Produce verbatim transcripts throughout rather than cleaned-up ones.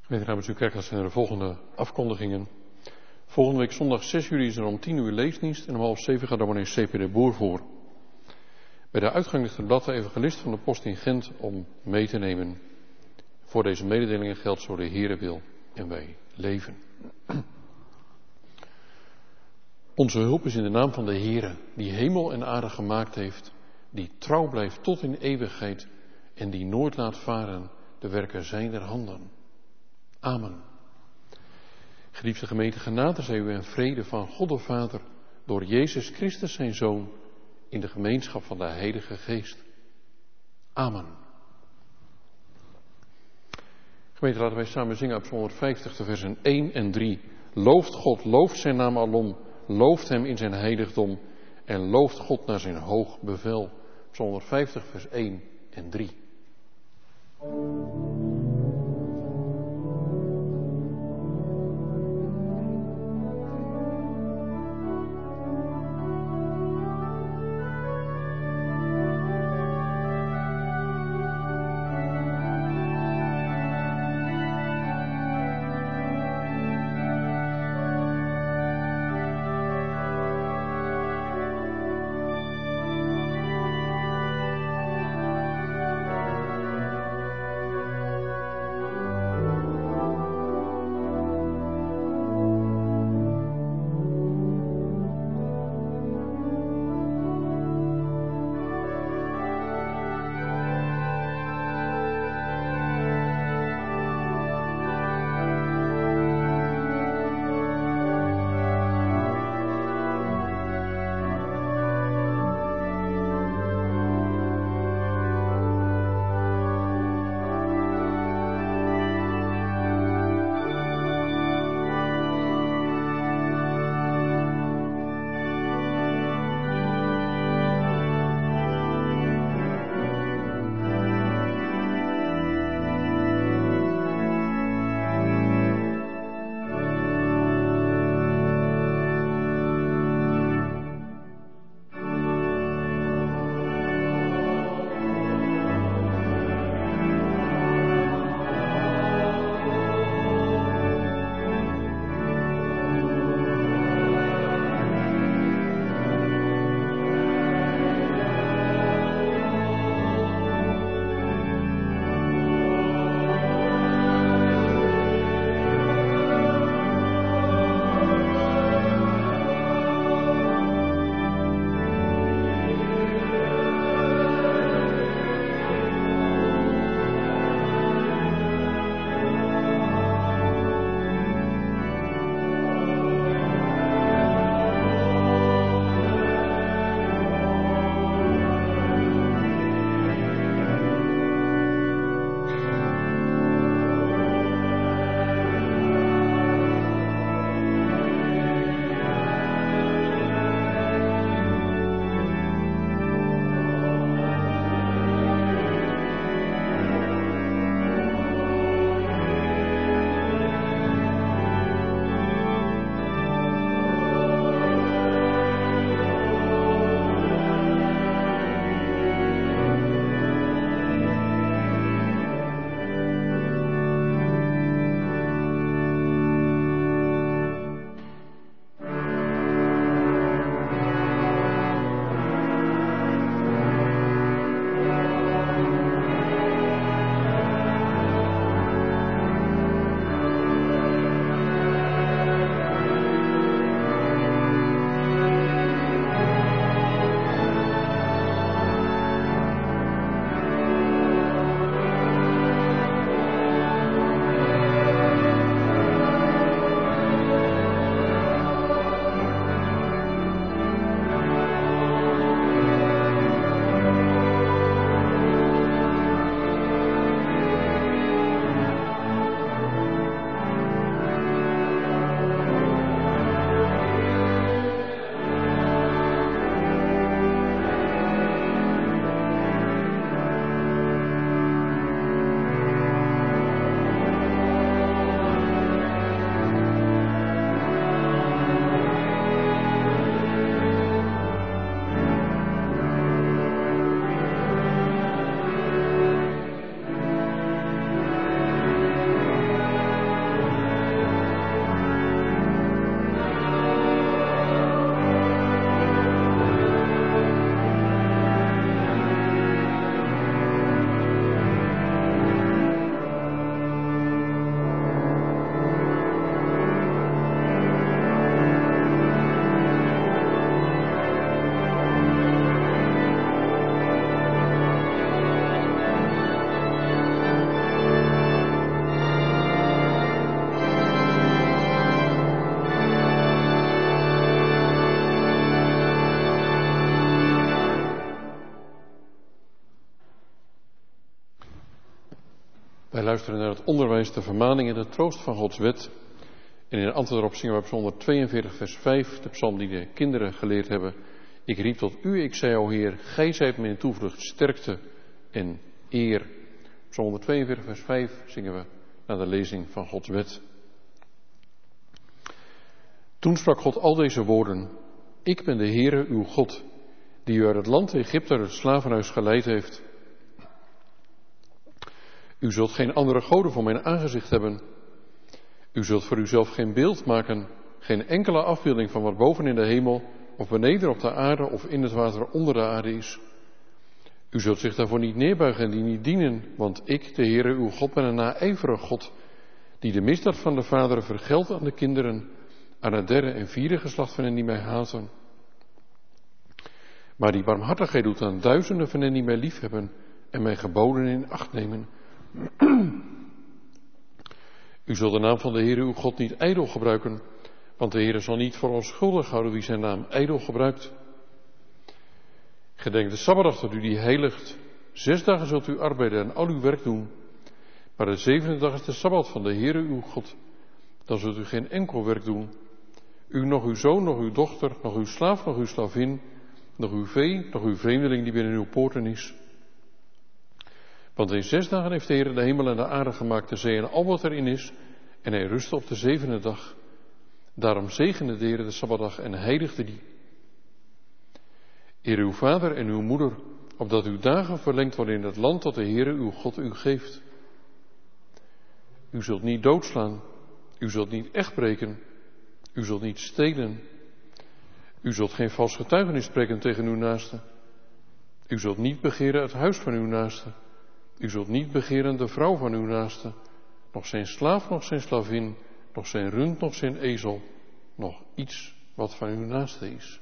Gemeente namens uw kerk zijn er de volgende afkondigingen. Volgende week zondag zes juli is er om tien uur leesdienst en om half zeven gaat dominee C P de Boer voor. Bij de uitgang ligt het blad de evangelist van de post in Gent om mee te nemen. Voor deze mededelingen geldt zo de Heere wil en wij leven. Onze hulp is in de naam van de Heere, die hemel en aarde gemaakt heeft, die trouw blijft tot in eeuwigheid en die nooit laat varen de werken zijner handen. Amen. Geliefde gemeente, genade zij u en vrede van God de Vader, door Jezus Christus zijn Zoon, in de gemeenschap van de Heilige Geest. Amen. Gemeente, laten wij samen zingen op honderdvijftig, de versen één en drie. Looft God, looft zijn naam alom, looft hem in zijn heiligdom en looft God naar zijn hoog bevel. honderdvijftig, vers één en drie. Wij luisteren naar het onderwijs, de vermaning en de troost van Gods wet. En in antwoord daarop zingen we op Psalm honderdtweeënveertig vers vijf, de psalm die de kinderen geleerd hebben. Ik riep tot u, ik zei, o Heer, gij zijt mijn toevlucht, sterkte en eer. Psalm honderdtweeënveertig vers vijf zingen we naar de lezing van Gods wet. Toen sprak God al deze woorden. Ik ben de Heere, uw God, die u uit het land Egypte, uit het slavenhuis geleid heeft. U zult geen andere goden voor mijn aangezicht hebben. U zult voor uzelf geen beeld maken, geen enkele afbeelding van wat boven in de hemel, of beneden op de aarde, of in het water onder de aarde is. U zult zich daarvoor niet neerbuigen en die niet dienen, want ik, de Heere, uw God, ben een naijverig God, die de misdaad van de vaderen vergeldt aan de kinderen, aan het derde en vierde geslacht van hen die mij haten. Maar die barmhartigheid doet aan duizenden van hen die mij liefhebben en mijn geboden in acht nemen. U zult de naam van de Heere uw God niet ijdel gebruiken, want de Heere zal niet voor onschuldig houden wie zijn naam ijdel gebruikt. Gedenk de Sabbatdag dat u die heiligt. Zes dagen zult u arbeiden en al uw werk doen. Maar de zevende dag is de Sabbat van de Heere uw God. Dan zult u geen enkel werk doen. U, nog uw zoon, nog uw dochter, nog uw slaaf, nog uw slavin, nog uw vee, nog uw vreemdeling die binnen uw poorten is. Want in zes dagen heeft de Heer de hemel en de aarde gemaakt, de zee en al wat erin is, en hij rustte op de zevende dag. Daarom zegende de Heer de Sabbatdag en heiligde die. Eer uw vader en uw moeder, opdat uw dagen verlengd worden in het land dat de Heer uw God u geeft. U zult niet doodslaan, u zult niet echt breken, u zult niet stelen. U zult geen vals getuigenis spreken tegen uw naaste. U zult niet begeren het huis van uw naaste. U zult niet begeren de vrouw van uw naaste, nog zijn slaaf, nog zijn slavin, nog zijn rund, nog zijn ezel, nog iets wat van uw naaste is.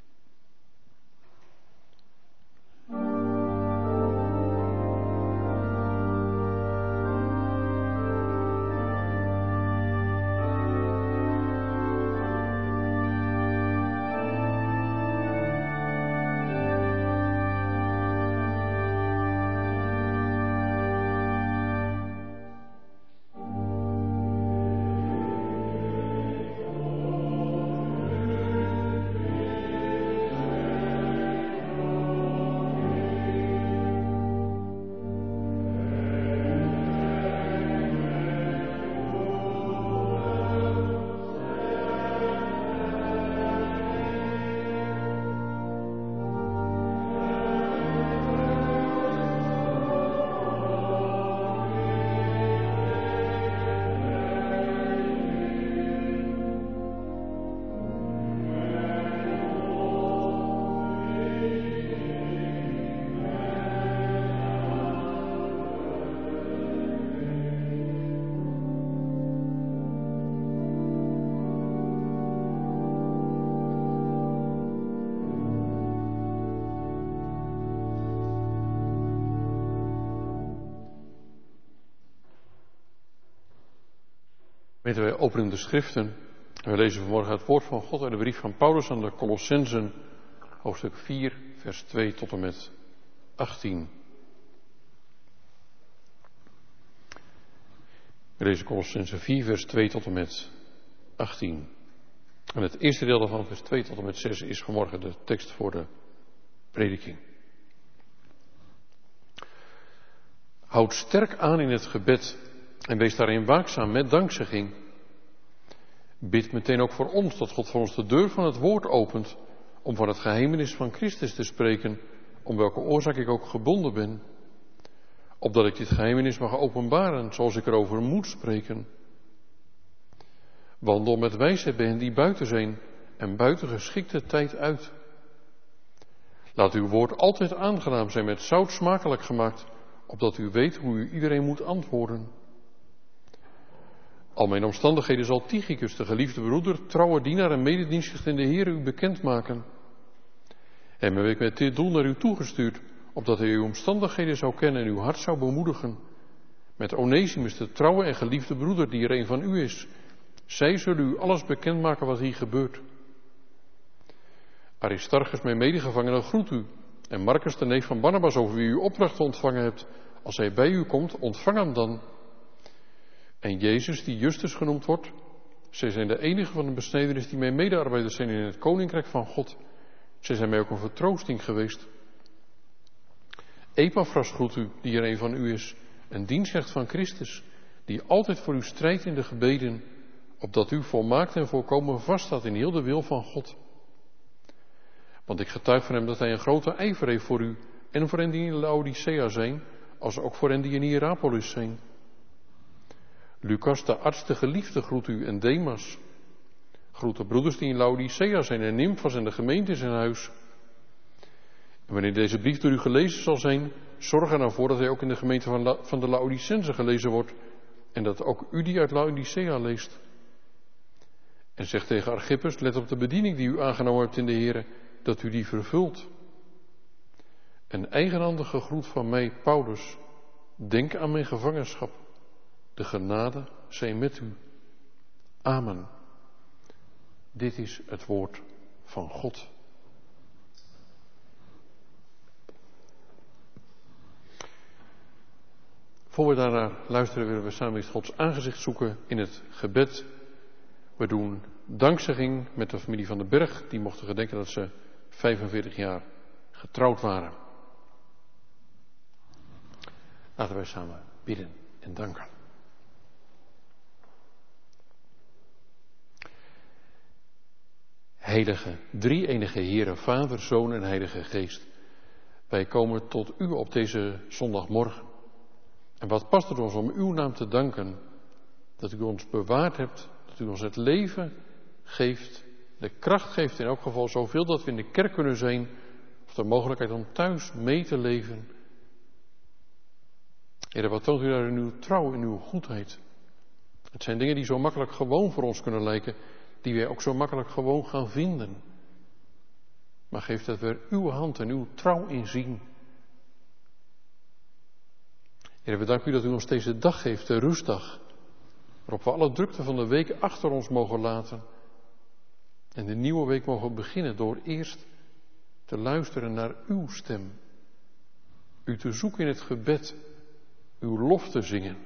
Weten wij openen de schriften. We lezen vanmorgen het woord van God uit de brief van Paulus aan de Colossenzen, hoofdstuk vier, vers twee tot en met achttien. We lezen Colossenzen vier, vers twee tot en met achttien. En het eerste deel daarvan, vers twee tot en met zes, is vanmorgen de tekst voor de prediking. Houd sterk aan in het gebed en wees daarin waakzaam met dankzegging. Bid meteen ook voor ons, dat God voor ons de deur van het woord opent, om van het geheimenis van Christus te spreken, om welke oorzaak ik ook gebonden ben. Opdat ik dit geheimenis mag openbaren, zoals ik erover moet spreken. Wandel met wijsheid bij hen die buiten zijn en buiten geschikte tijd uit. Laat uw woord altijd aangenaam zijn, met zout smakelijk gemaakt, opdat u weet hoe u iedereen moet antwoorden. Al mijn omstandigheden zal Tychicus, de geliefde broeder, trouwe dienaar en mededienstig in de Heer, u bekendmaken. Hem heb ik met dit doel naar u toegestuurd, opdat hij uw omstandigheden zou kennen en uw hart zou bemoedigen. Met Onesimus, de trouwe en geliefde broeder, die er een van u is. Zij zullen u alles bekendmaken wat hier gebeurt. Aristarchus, mijn medegevangene, groet u. En Marcus, de neef van Barnabas, over wie u opdracht ontvangen hebt. Als hij bij u komt, ontvang hem dan. en Jezus, die Justus genoemd wordt. Zij zijn de enige van de besnedernis die mijn medearbeiders zijn in het koninkrijk van God. Zij zijn mij ook een vertroosting geweest. Epaphras groet u, die er een van u is, een dienstknecht van Christus, die altijd voor u strijdt in de gebeden, opdat u volmaakt en volkomen vaststaat in heel de wil van God. Want ik getuig van hem dat hij een grote ijver heeft voor u en voor hen die in Laodicea zijn, als ook voor hen die in Hierapolis zijn. Lucas, de arts, de geliefde, groet u en Demas. Groet de broeders die in Laodicea zijn en Nymphas en de gemeente in zijn huis. En wanneer deze brief door u gelezen zal zijn, zorg er nou voor dat hij ook in de gemeente van, La- van de Laodicense gelezen wordt en dat ook u die uit Laodicea leest. En zeg tegen Archippus, let op de bediening die u aangenomen hebt in de Here, dat u die vervult. Een eigenhandige groet van mij, Paulus. Denk aan mijn gevangenschap. De genade zij met u. Amen. Dit is het woord van God. Voor we daarnaar luisteren willen we samen eens Gods aangezicht zoeken in het gebed. We doen dankzegging met de familie van den Berg. Die mochten gedenken dat ze vijfenveertig jaar getrouwd waren. Laten wij samen bidden en danken. Heilige, drie-enige Heere, Vader, Zoon en Heilige Geest. Wij komen tot u op deze zondagmorgen. En wat past het ons om uw naam te danken, dat u ons bewaard hebt, dat u ons het leven geeft, de kracht geeft, in elk geval zoveel dat we in de kerk kunnen zijn, of de mogelijkheid om thuis mee te leven. Heere, wat toont u daar in uw trouw, in uw goedheid. Het zijn dingen die zo makkelijk gewoon voor ons kunnen lijken, die wij ook zo makkelijk gewoon gaan vinden. Maar geef dat we er uw hand en uw trouw in zien. Heer, we danken u dat u ons deze dag geeft, de rustdag, waarop we alle drukte van de week achter ons mogen laten. En de nieuwe week mogen beginnen door eerst te luisteren naar uw stem. U te zoeken in het gebed, uw lof te zingen.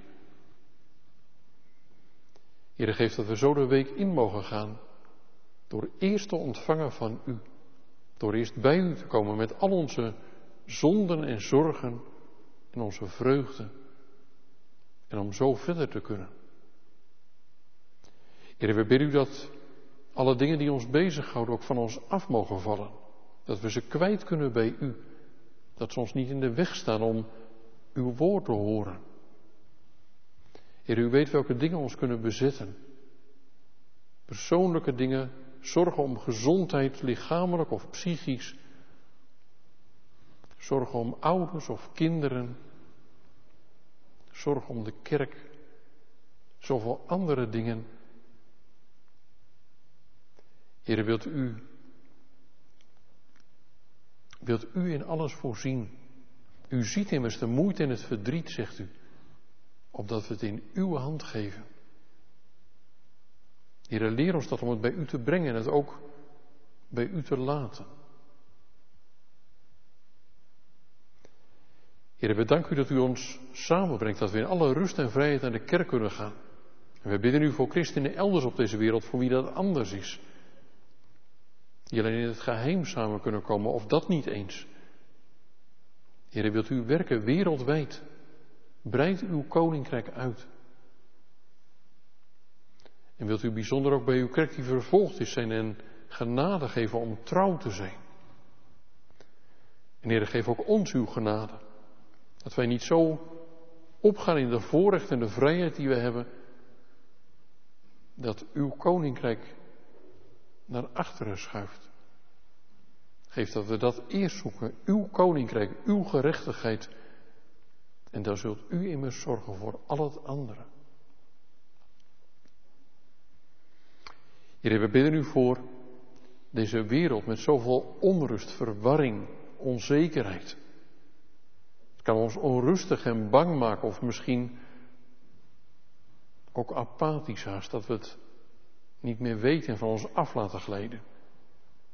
Heer, geef dat we zo de week in mogen gaan, door eerst te ontvangen van u. Door eerst bij u te komen met al onze zonden en zorgen en onze vreugde. En om zo verder te kunnen. Heer, we bidden u dat alle dingen die ons bezighouden ook van ons af mogen vallen. Dat we ze kwijt kunnen bij u. Dat ze ons niet in de weg staan om uw woord te horen. Heer, u weet welke dingen ons kunnen bezetten. Persoonlijke dingen, zorgen om gezondheid, lichamelijk of psychisch. Zorgen om ouders of kinderen. Zorgen om de kerk. Zoveel andere dingen. Heer, wilt u, wilt u in alles voorzien? U ziet immers de moeite en het verdriet, zegt u, opdat we het in uw hand geven. Heer, leer ons dat om het bij u te brengen en het ook bij u te laten. Heer, we danken u dat u ons samenbrengt, dat we in alle rust en vrijheid naar de kerk kunnen gaan. En we bidden u voor christenen elders op deze wereld, voor wie dat anders is. Die alleen in het geheim samen kunnen komen, of dat niet eens. Heer, wilt u werken wereldwijd? Breid uw koninkrijk uit. En wilt u bijzonder ook bij uw kerk die vervolgd is zijn en genade geven om trouw te zijn. En Heer, geef ook ons uw genade. Dat wij niet zo opgaan in de voorrecht en de vrijheid die we hebben, dat uw koninkrijk naar achteren schuift. Geef dat we dat eerst zoeken, uw koninkrijk, uw gerechtigheid. En daar zult u immers zorgen voor al het andere. Heer, we bidden u voor deze wereld met zoveel onrust, verwarring, onzekerheid. Het kan ons onrustig en bang maken of misschien ook apathisch haast, dat we het niet meer weten en van ons af laten glijden.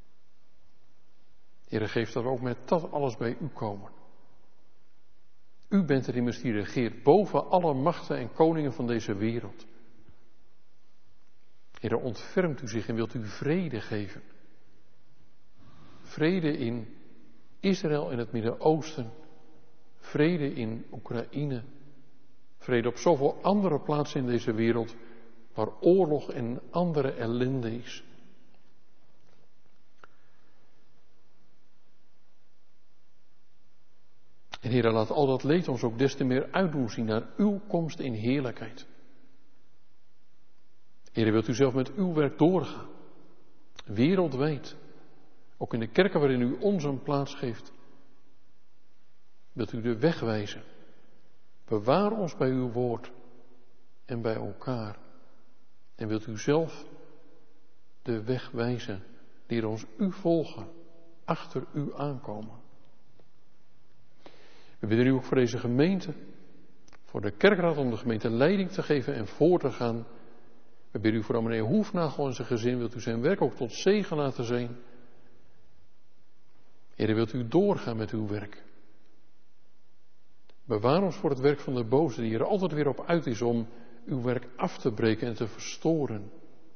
Heer, geef dat we ook met dat alles bij u komen. U bent er immers die regeert boven alle machten en koningen van deze wereld. Heere, ontfermt u zich en wilt u vrede geven. Vrede in Israël en het Midden-Oosten. Vrede in Oekraïne. Vrede op zoveel andere plaatsen in deze wereld waar oorlog en andere ellende is. En Heere, laat al dat leed ons ook des te meer uitdoen zien naar uw komst in heerlijkheid. Heere, wilt u zelf met uw werk doorgaan, wereldwijd, ook in de kerken waarin u ons een plaats geeft. Wilt u de weg wijzen. Bewaar ons bij uw woord en bij elkaar. En wilt u zelf de weg wijzen, leer ons u volgen, achter u aankomen. We bidden u ook voor deze gemeente, voor de kerkraad om de gemeente leiding te geven en voor te gaan. We bidden u voor meneer Hoefnagel en zijn gezin, wilt u zijn werk ook tot zegen laten zijn. Heere, wilt u doorgaan met uw werk. Bewaar ons voor het werk van de boze, die er altijd weer op uit is om uw werk af te breken en te verstoren.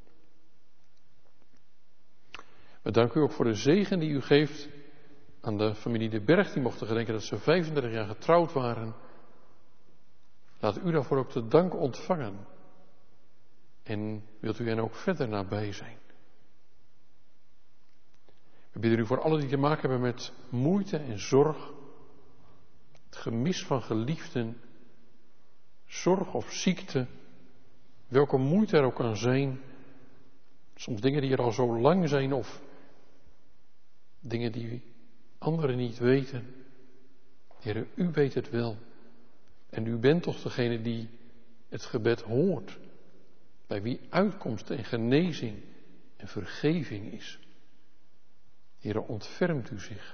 We danken u ook voor de zegen die u geeft aan de familie De Berg, die mochten gedenken dat ze vijfendertig jaar getrouwd waren. Laat u daarvoor ook de dank ontvangen. En wilt u hen ook verder nabij zijn. We bidden u voor allen die te maken hebben met moeite en zorg. Het gemis van geliefden. Zorg of ziekte. Welke moeite er ook kan zijn. Soms dingen die er al zo lang zijn of dingen die anderen niet weten. Heere, u weet het wel. En u bent toch degene die het gebed hoort. Bij wie uitkomst en genezing en vergeving is. Heere, ontfermt u zich.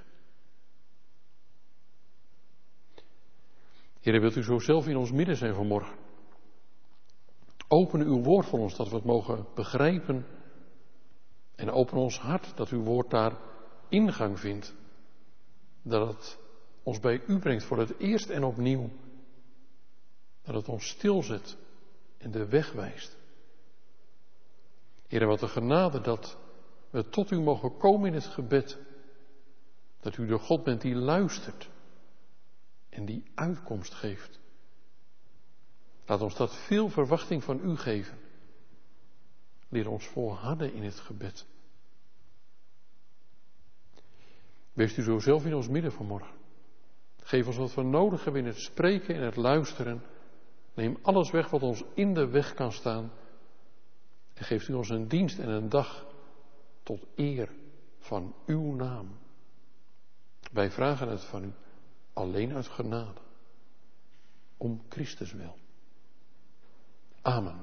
Heere, wilt u zo zelf in ons midden zijn vanmorgen. Open uw woord voor ons, dat we het mogen begrijpen. En open ons hart, dat uw woord daar ingang vindt. Dat het ons bij u brengt voor het eerst en opnieuw. Dat het ons stilzet en de weg wijst. Heere, wat een genade dat we tot u mogen komen in het gebed. Dat u de God bent die luistert en die uitkomst geeft. Laat ons dat veel verwachting van u geven. Leer ons volharden in het gebed. Wees u zo zelf in ons midden vanmorgen. Geef ons wat we nodig hebben in het spreken en het luisteren. Neem alles weg wat ons in de weg kan staan. En geeft u ons een dienst en een dag tot eer van uw naam. Wij vragen het van u alleen uit genade. Om Christus wil. Amen.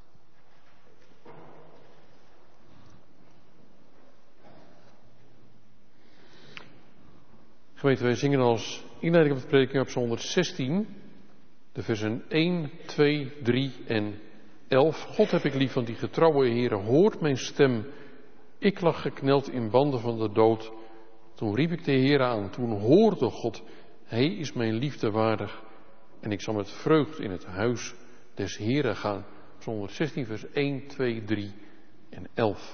Gemeente, wij zingen als inleiding op de prediking op Psalm honderdzestien, de versen één, twee, drie en elf. God heb ik lief, want die getrouwe Heere hoort mijn stem. Ik lag gekneld in banden van de dood. Toen riep ik de Heere aan, toen hoorde God, Hij is mijn liefde waardig. En ik zal met vreugd in het huis des Heeren gaan. Psalm honderdzestien, vers één, twee, drie en elf.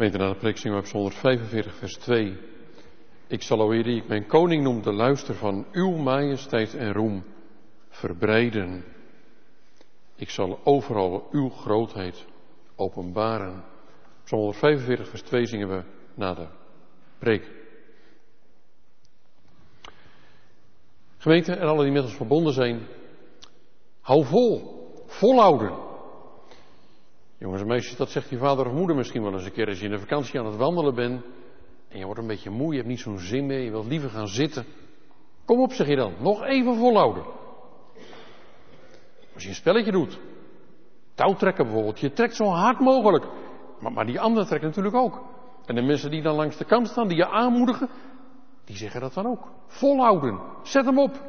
Gemeente, na de preek zingen we op honderdvijfenveertig vers twee. Ik zal, o Heer, die ik mijn koning noem, de luister van uw majesteit en roem verbreiden. Ik zal overal uw grootheid openbaren. Op honderdvijfenveertig vers twee zingen we na de preek. Gemeente en allen die met ons verbonden zijn, hou vol, volhouden. Jongens en meisjes, dat zegt je vader of moeder misschien wel eens een keer als je in de vakantie aan het wandelen bent en je wordt een beetje moe, je hebt niet zo'n zin meer, je wilt liever gaan zitten. Kom op, zeg je dan, nog even volhouden. Als je een spelletje doet, touwtrekken bijvoorbeeld, je trekt zo hard mogelijk, maar, maar die ander trekt natuurlijk ook. En de mensen die dan langs de kant staan, die je aanmoedigen, die zeggen dat dan ook. Volhouden, zet hem op.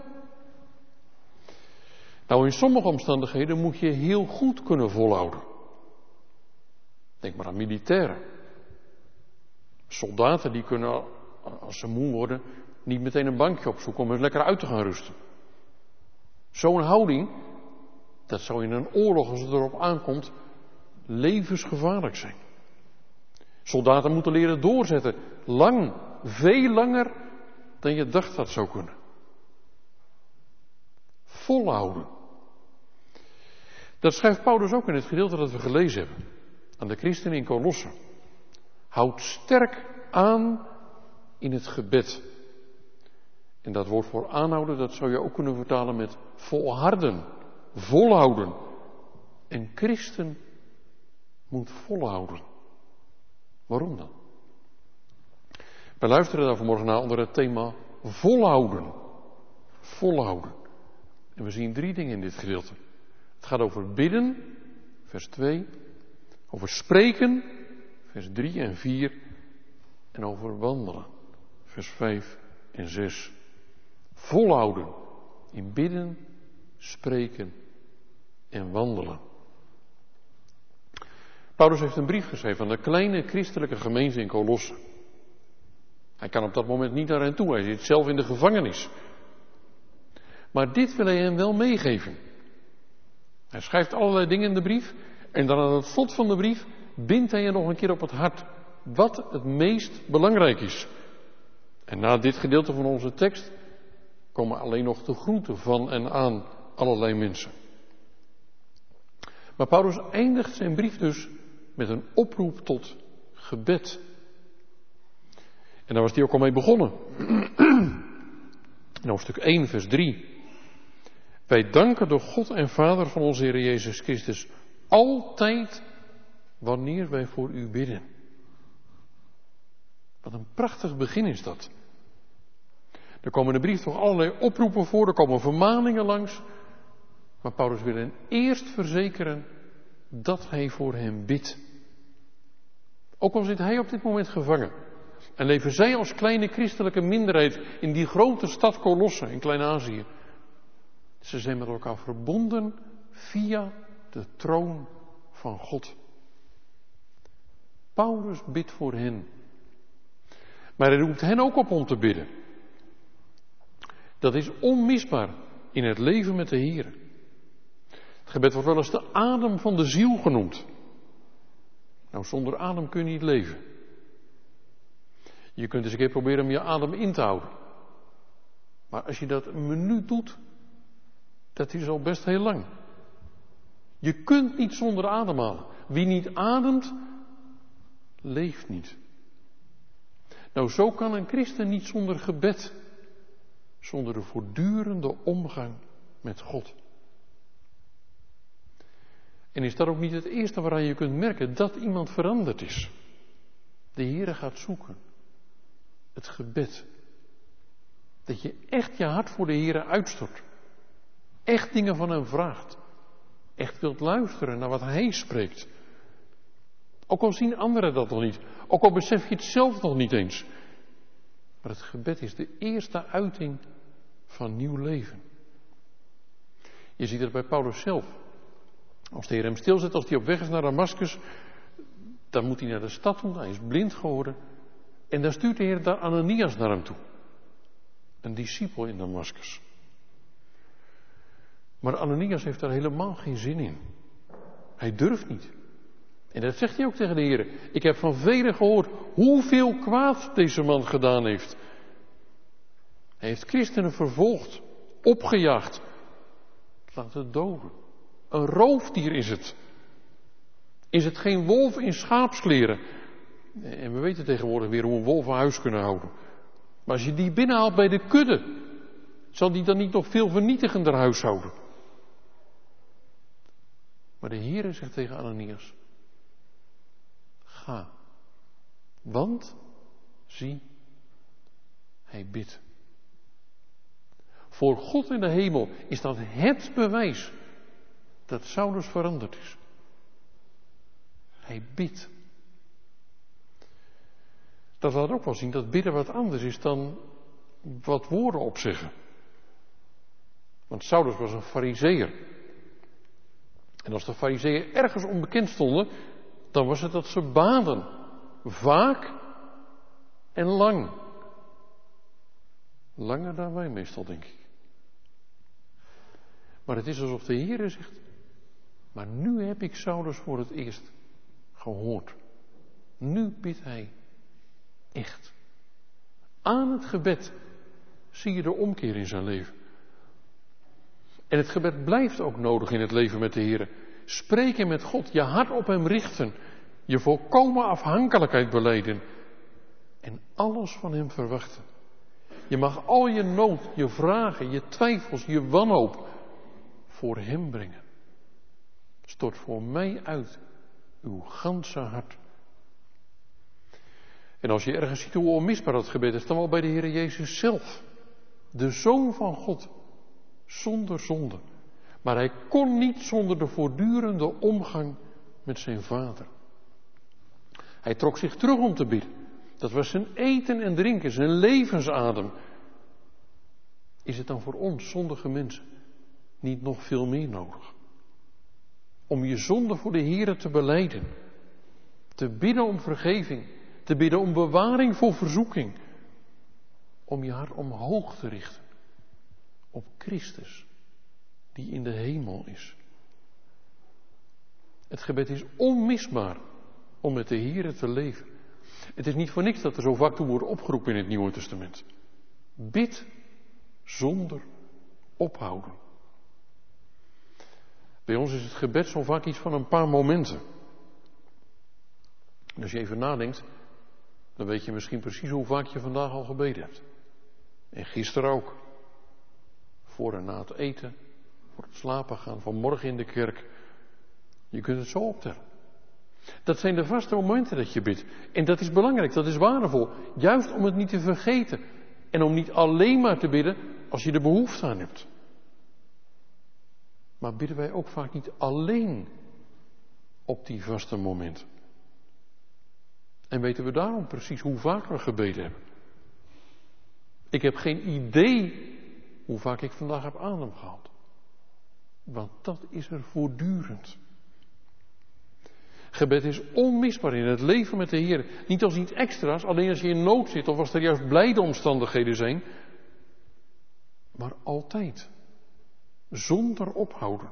Nou, in sommige omstandigheden moet je heel goed kunnen volhouden. Denk maar aan militairen. Soldaten die kunnen, als ze moe worden, niet meteen een bankje opzoeken om eens lekker uit te gaan rusten. Zo'n houding, dat zou in een oorlog, als het erop aankomt, levensgevaarlijk zijn. Soldaten moeten leren doorzetten, lang, veel langer dan je dacht dat zou kunnen. Volhouden. Dat schrijft Paulus ook in het gedeelte dat we gelezen hebben. Aan de christenen in Kolossen. Houd sterk aan in het gebed. En dat woord voor aanhouden, dat zou je ook kunnen vertalen met volharden. Volhouden. En christen moet volhouden. Waarom dan? We luisteren daar vanmorgen naar onder het thema volhouden. Volhouden. En we zien drie dingen in dit gedeelte. Het gaat over bidden, vers twee. Over spreken, vers drie en vier. En over wandelen, vers vijf en zes. Volhouden in bidden, spreken en wandelen. Paulus heeft een brief geschreven aan de kleine christelijke gemeente in Kolossen. Hij kan op dat moment niet naar hen toe, hij zit zelf in de gevangenis. Maar dit wil hij hen wel meegeven. Hij schrijft allerlei dingen in de brief en dan aan het slot van de brief bindt hij je nog een keer op het hart wat het meest belangrijk is. En na dit gedeelte van onze tekst komen alleen nog de groeten van en aan allerlei mensen. Maar Paulus eindigt zijn brief dus met een oproep tot gebed. En daar was hij ook al mee begonnen. In hoofdstuk één, vers drie. Wij danken de God en Vader van onze Heer Jezus Christus altijd wanneer wij voor u bidden. Wat een prachtig begin is dat. Er komen in de brief toch allerlei oproepen voor, er komen vermaningen langs. Maar Paulus wil hen eerst verzekeren dat hij voor hen bidt. Ook al zit hij op dit moment gevangen. En leven zij als kleine christelijke minderheid in die grote stad Kolosse in Klein-Azië. Ze zijn met elkaar verbonden via de troon van God. Paulus bidt voor hen. Maar hij roept hen ook op om te bidden. Dat is onmisbaar in het leven met de Heer. Het gebed wordt wel eens de adem van de ziel genoemd. Nou, zonder adem kun je niet leven. Je kunt eens een keer proberen om je adem in te houden. Maar als je dat een minuut doet, dat is al best heel lang. Je kunt niet zonder ademhalen. Wie niet ademt, leeft niet. Nou, zo kan een christen niet zonder gebed. Zonder de voortdurende omgang met God. En is dat ook niet het eerste waaraan je kunt merken dat iemand veranderd is? De Heere gaat zoeken. Het gebed. Dat je echt je hart voor de Heere uitstort. Echt dingen van hem vraagt. Echt wilt luisteren naar wat hij spreekt. Ook al zien anderen dat nog niet. Ook al besef je het zelf nog niet eens. Maar het gebed is de eerste uiting van nieuw leven. Je ziet het bij Paulus zelf. Als de Heer hem stilzet, als hij op weg is naar Damascus, dan moet hij naar de stad toe, hij is blind geworden. En dan stuurt de Heer daar Ananias naar hem toe. Een discipel in Damascus. Maar Ananias heeft daar helemaal geen zin in. Hij durft niet. En dat zegt hij ook tegen de Heer. Ik heb van velen gehoord hoeveel kwaad deze man gedaan heeft. Hij heeft christenen vervolgd, opgejaagd, laten doden. Een roofdier is het. Is het geen wolf in schaapskleren? En we weten tegenwoordig weer hoe een wolf een huis kunnen houden. Maar als je die binnenhaalt bij de kudde, zal die dan niet nog veel vernietigender huishouden? Maar de Heere zegt tegen Ananias, ga, want, zie, hij bidt. Voor God in de hemel is dat het bewijs dat Saulus veranderd is. Hij bidt. Dat laat ook wel zien dat bidden wat anders is dan wat woorden opzeggen. Want Saulus was een farizeeër. En als de farizeeën ergens onbekend stonden, dan was het dat ze baden. Vaak en lang. Langer dan wij meestal, denk ik. Maar het is alsof de Heer zegt, maar nu heb ik Saulus voor het eerst gehoord. Nu bidt hij echt. Aan het gebed zie je de omkeer in zijn leven. En het gebed blijft ook nodig in het leven met de Heer. Spreken met God, je hart op hem richten, je volkomen afhankelijkheid belijden en alles van hem verwachten. Je mag al je nood, je vragen, je twijfels, je wanhoop voor hem brengen. Stort voor mij uit uw ganse hart. En als je ergens ziet hoe onmisbaar dat gebed is, dan wel bij de Heer Jezus zelf. De Zoon van God, zonder zonde. Maar hij kon niet zonder de voortdurende omgang met zijn Vader. Hij trok zich terug om te bidden. Dat was zijn eten en drinken, zijn levensadem. Is het dan voor ons, zondige mensen, niet nog veel meer nodig? Om je zonde voor de Heere te belijden. Te bidden om vergeving. Te bidden om bewaring voor verzoeking. Om je hart omhoog te richten. Op Christus, die in de hemel is. Het gebed is onmisbaar om met de Heere te leven. Het is niet voor niks dat er zo vaak toe wordt opgeroepen in het Nieuwe Testament. Bid zonder ophouden. Bij ons is het gebed zo vaak iets van een paar momenten. En als je even nadenkt, dan weet je misschien precies hoe vaak je vandaag al gebeden hebt. En gisteren ook. Voor en na het eten, voor het slapen gaan, vanmorgen in de kerk. Je kunt het zo optellen. Dat zijn de vaste momenten dat je bidt. En dat is belangrijk, dat is waardevol. Juist om het niet te vergeten. En om niet alleen maar te bidden als je er behoefte aan hebt. Maar bidden wij ook vaak niet alleen op die vaste momenten. En weten we daarom precies hoe vaak we gebeden hebben. Ik heb geen idee hoe vaak ik vandaag heb adem gehaald. Want dat is er voortdurend. Gebed is onmisbaar in het leven met de Heer. Niet als iets extra's, alleen als je in nood zit of als er juist blijde omstandigheden zijn. Maar altijd. Zonder ophouden.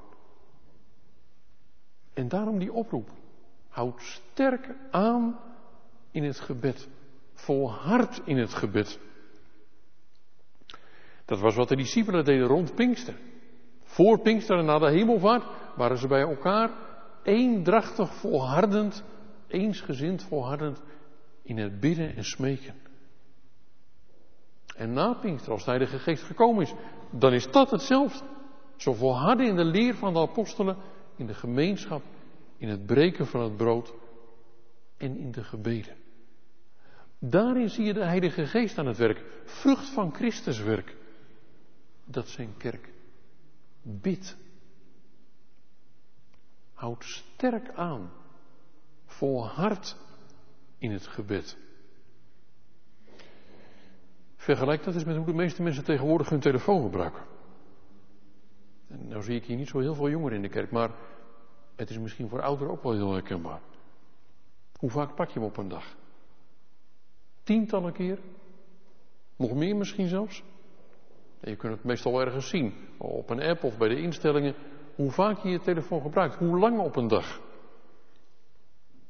En daarom die oproep. Houd sterk aan in het gebed. Volhard in het gebed. Dat was wat de discipelen deden rond Pinkster. Voor Pinkster en na de hemelvaart waren ze bij elkaar eendrachtig volhardend, eensgezind volhardend in het bidden en smeken. En na Pinkster, als de Heilige Geest gekomen is, dan is dat hetzelfde. Zo volharden in de leer van de apostelen, in de gemeenschap, in het breken van het brood en in de gebeden. Daarin zie je de Heilige Geest aan het werk, vrucht van Christus werk. Dat zijn kerk. Bid. Houd sterk aan. Volhard in het gebed. Vergelijk dat eens met hoe de meeste mensen tegenwoordig hun telefoon gebruiken. En nou zie ik hier niet zo heel veel jongeren in de kerk, maar het is misschien voor ouderen ook wel heel herkenbaar. Hoe vaak pak je hem op een dag? Tientallen keer? Nog meer misschien zelfs? En je kunt het meestal wel ergens zien, op een app of bij de instellingen, hoe vaak je je telefoon gebruikt, hoe lang op een dag.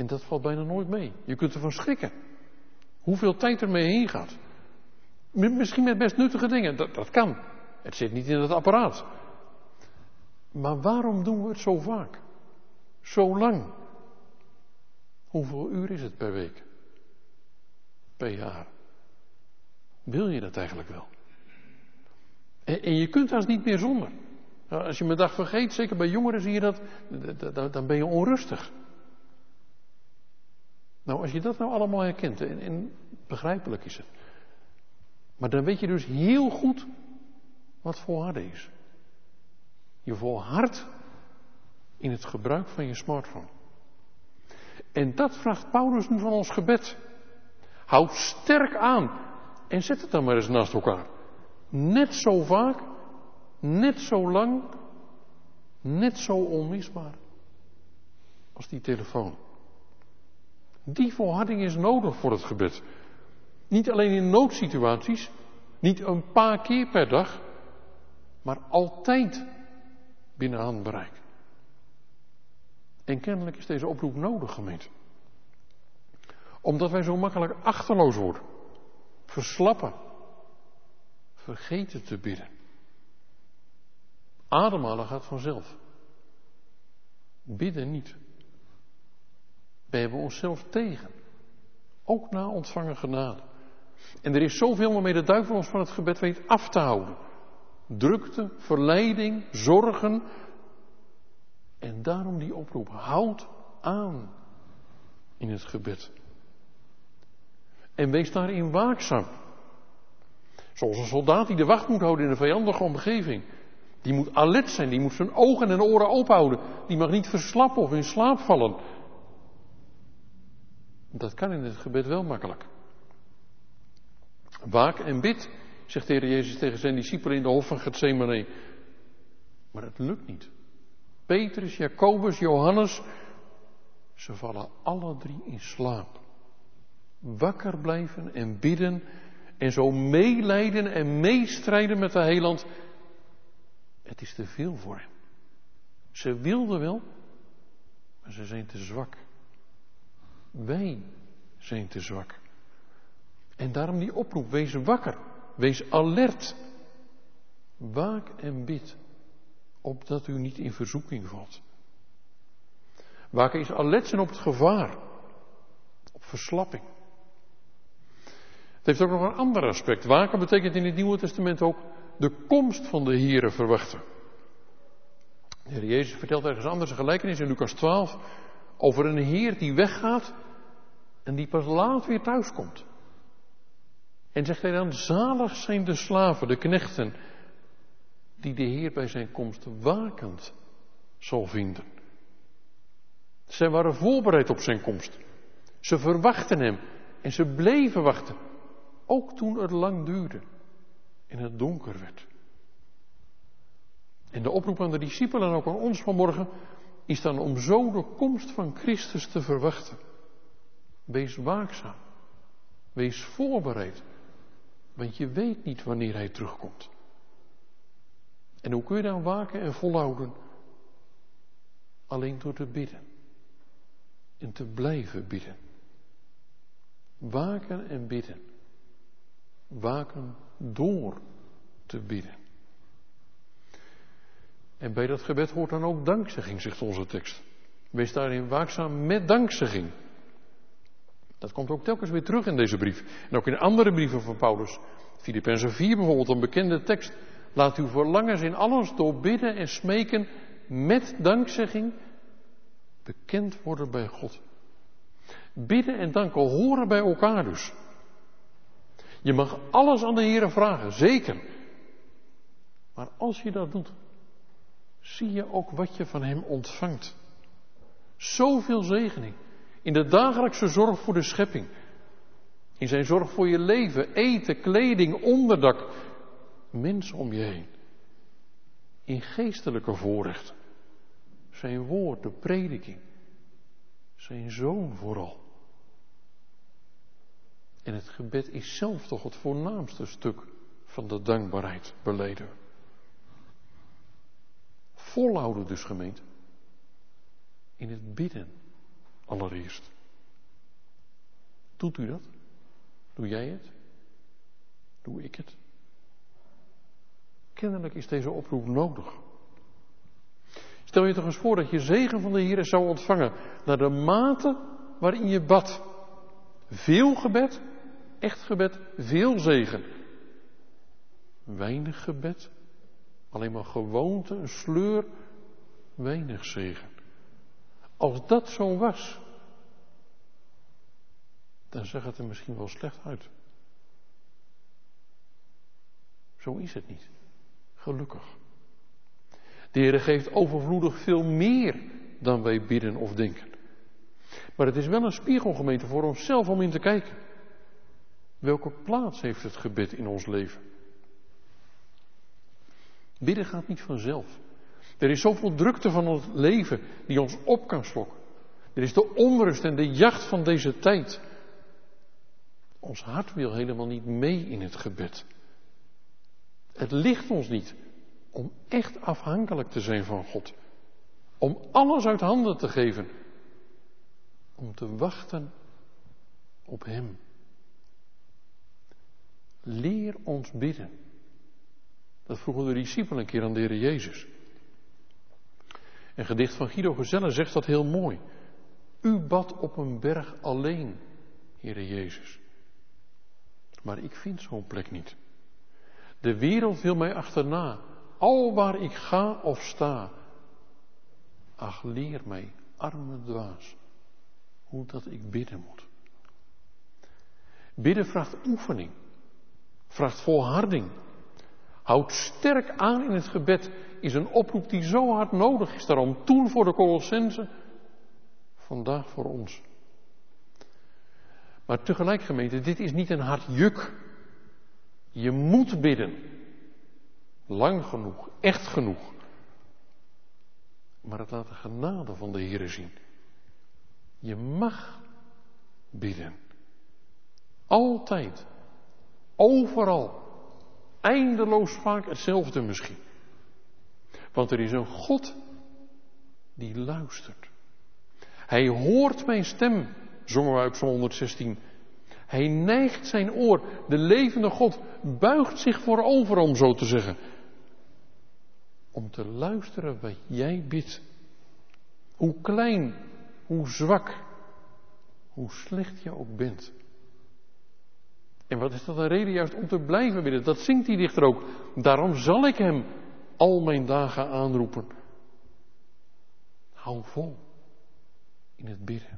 En dat valt bijna nooit mee. Je kunt ervan schrikken. Hoeveel tijd er mee heen gaat. Misschien met best nuttige dingen, dat, dat kan. Het zit niet in het apparaat. Maar waarom doen we het zo vaak? Zo lang? Hoeveel uur is het per week? Per jaar? Wil je dat eigenlijk wel? En, en je kunt haast niet meer zonder. Als je mijn dag vergeet, zeker bij jongeren zie je dat, dan ben je onrustig. Nou, als je dat nou allemaal herkent, en, en begrijpelijk is het. Maar dan weet je dus heel goed wat volharden is. Je volhardt in het gebruik van je smartphone. En dat vraagt Paulus nu van ons gebed. Houd sterk aan en zet het dan maar eens naast elkaar. Net zo vaak, net zo lang, net zo onmisbaar als die telefoon. Die volharding is nodig voor het gebed. Niet alleen in noodsituaties, niet een paar keer per dag, maar altijd binnen handbereik. En kennelijk is deze oproep nodig, gemeente. Omdat wij zo makkelijk achterloos worden, verslappen, vergeten te bidden. Ademhalen gaat vanzelf. Bidden niet. We hebben onszelf tegen. Ook na ontvangen genade. En er is zoveel waarmee de duivel ons van het gebed weet af te houden. Drukte, verleiding, zorgen. En daarom die oproep. Houd aan in het gebed. En wees daarin waakzaam. Zoals een soldaat die de wacht moet houden in een vijandige omgeving. Die moet alert zijn, die moet zijn ogen en oren open houden. Die mag niet verslappen of in slaap vallen. Dat kan in het gebed wel makkelijk. Waak en bid, zegt de Heer Jezus tegen zijn discipelen in de hof van Getsemane. Maar het lukt niet. Petrus, Jacobus, Johannes, ze vallen alle drie in slaap. Wakker blijven en bidden en zo meelijden en meestrijden met de heiland. Het is te veel voor hem. Ze wilden wel, maar ze zijn te zwak. Wij zijn te zwak. En daarom die oproep, wees wakker, wees alert. Waak en bid, opdat u niet in verzoeking valt. Waken is alert zijn op het gevaar, op verslapping. Het heeft ook nog een ander aspect. Waken betekent in het Nieuwe Testament ook de komst van de Here verwachten. De Heer Jezus vertelt ergens anders een gelijkenis in Lucas twaalf over een heer die weggaat en die pas laat weer thuiskomt. En zegt hij dan, zalig zijn de slaven, de knechten, die de Heer bij zijn komst wakend zal vinden. Zij waren voorbereid op zijn komst. Ze verwachten hem en ze bleven wachten. Ook toen het lang duurde en het donker werd. En de oproep aan de discipelen en ook aan ons vanmorgen is dan om zo de komst van Christus te verwachten. Wees waakzaam. Wees voorbereid. Want je weet niet wanneer hij terugkomt. En hoe kun je dan waken en volhouden? Alleen door te bidden. En te blijven bidden. Waken en bidden. Waken door te bidden. En bij dat gebed hoort dan ook dankzegging, zegt onze tekst. Wees daarin waakzaam met dankzegging. Dat komt ook telkens weer terug in deze brief. En ook in andere brieven van Paulus. Filippenzen vier bijvoorbeeld, een bekende tekst. Laat uw verlangens in alles door bidden en smeken met dankzegging bekend worden bij God. Bidden en danken horen bij elkaar dus. Je mag alles aan de Heere vragen, zeker. Maar als je dat doet, zie je ook wat je van hem ontvangt. Zoveel zegening. In de dagelijkse zorg voor de schepping. In zijn zorg voor je leven, eten, kleding, onderdak. Mensen om je heen. In geestelijke voorrechten. Zijn woord, de prediking. Zijn zoon vooral. En het gebed is zelf toch het voornaamste stuk van de dankbaarheid beleden. Volhouden dus, gemeente. In het bidden. allereerst. Doet u dat? Doe jij het? Doe ik het? Kennelijk is deze oproep nodig. Stel je toch eens voor dat je zegen van de Heer zou ontvangen naar de mate waarin je bad. Veel gebed, echt gebed, veel zegen. Weinig gebed, alleen maar gewoonte, een sleur, weinig zegen. Als dat zo was, dan zag het er misschien wel slecht uit. Zo is het niet. Gelukkig. De Heer geeft overvloedig veel meer dan wij bidden of denken. Maar het is wel een spiegelgemeente voor onszelf om in te kijken. Welke plaats heeft het gebed in ons leven? Bidden gaat niet vanzelf. Er is zoveel drukte van ons leven die ons op kan slokken. Er is de onrust en de jacht van deze tijd. Ons hart wil helemaal niet mee in het gebed. Het ligt ons niet om echt afhankelijk te zijn van God. Om alles uit handen te geven. Om te wachten op Hem. Leer ons bidden. Dat vroegen de discipelen een keer aan de Heer Jezus. Een gedicht van Guido Gezelle zegt dat heel mooi. U bad op een berg alleen, Heere Jezus. Maar ik vind zo'n plek niet. De wereld wil mij achterna, al waar ik ga of sta. Ach, leer mij, arme dwaas, hoe dat ik bidden moet. Bidden vraagt oefening, vraagt volharding. Houd sterk aan in het gebed is een oproep die zo hard nodig is. Daarom toen voor de Colossenzen, vandaag voor ons. Maar tegelijk gemeente, dit is niet een hard juk. Je moet bidden. Lang genoeg, echt genoeg. Maar het laat de genade van de Heere zien. Je mag bidden. Altijd. Overal. Eindeloos vaak hetzelfde misschien. Want er is een God die luistert. Hij hoort mijn stem, zongen we uit Psalm honderdzestien. Hij neigt zijn oor. De levende God buigt zich voorover, om zo te zeggen. Om te luisteren wat jij bidt. Hoe klein, hoe zwak, hoe slecht je ook bent. En wat is dat een reden juist om te blijven bidden? Dat zingt die dichter ook. Daarom zal ik hem al mijn dagen aanroepen. Hou vol in het bidden.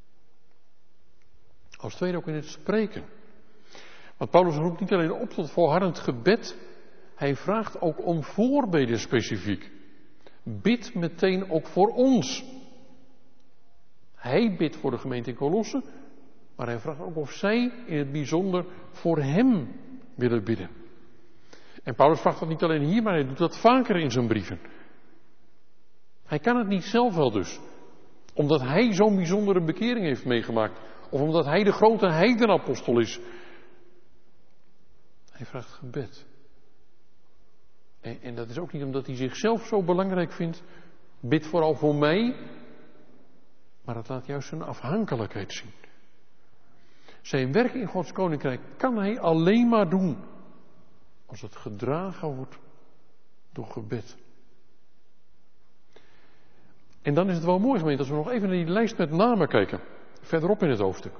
Als tweede ook in het spreken. Want Paulus roept niet alleen op tot volhardend gebed. Hij vraagt ook om voorbeden specifiek. Bid meteen ook voor ons. Hij bidt voor de gemeente in Colosse. Maar hij vraagt ook of zij in het bijzonder voor hem willen bidden. En Paulus vraagt dat niet alleen hier, maar hij doet dat vaker in zijn brieven. Hij kan het niet zelf wel dus. Omdat hij zo'n bijzondere bekering heeft meegemaakt. Of omdat hij de grote heidenapostel is. Hij vraagt gebed. En, en dat is ook niet omdat hij zichzelf zo belangrijk vindt. Bid vooral voor mij. Maar het laat juist zijn afhankelijkheid zien. Zijn werk in Gods koninkrijk kan hij alleen maar doen als het gedragen wordt door gebed. En dan is het wel mooi gemeente als we nog even naar die lijst met namen kijken. Verderop in het hoofdstuk.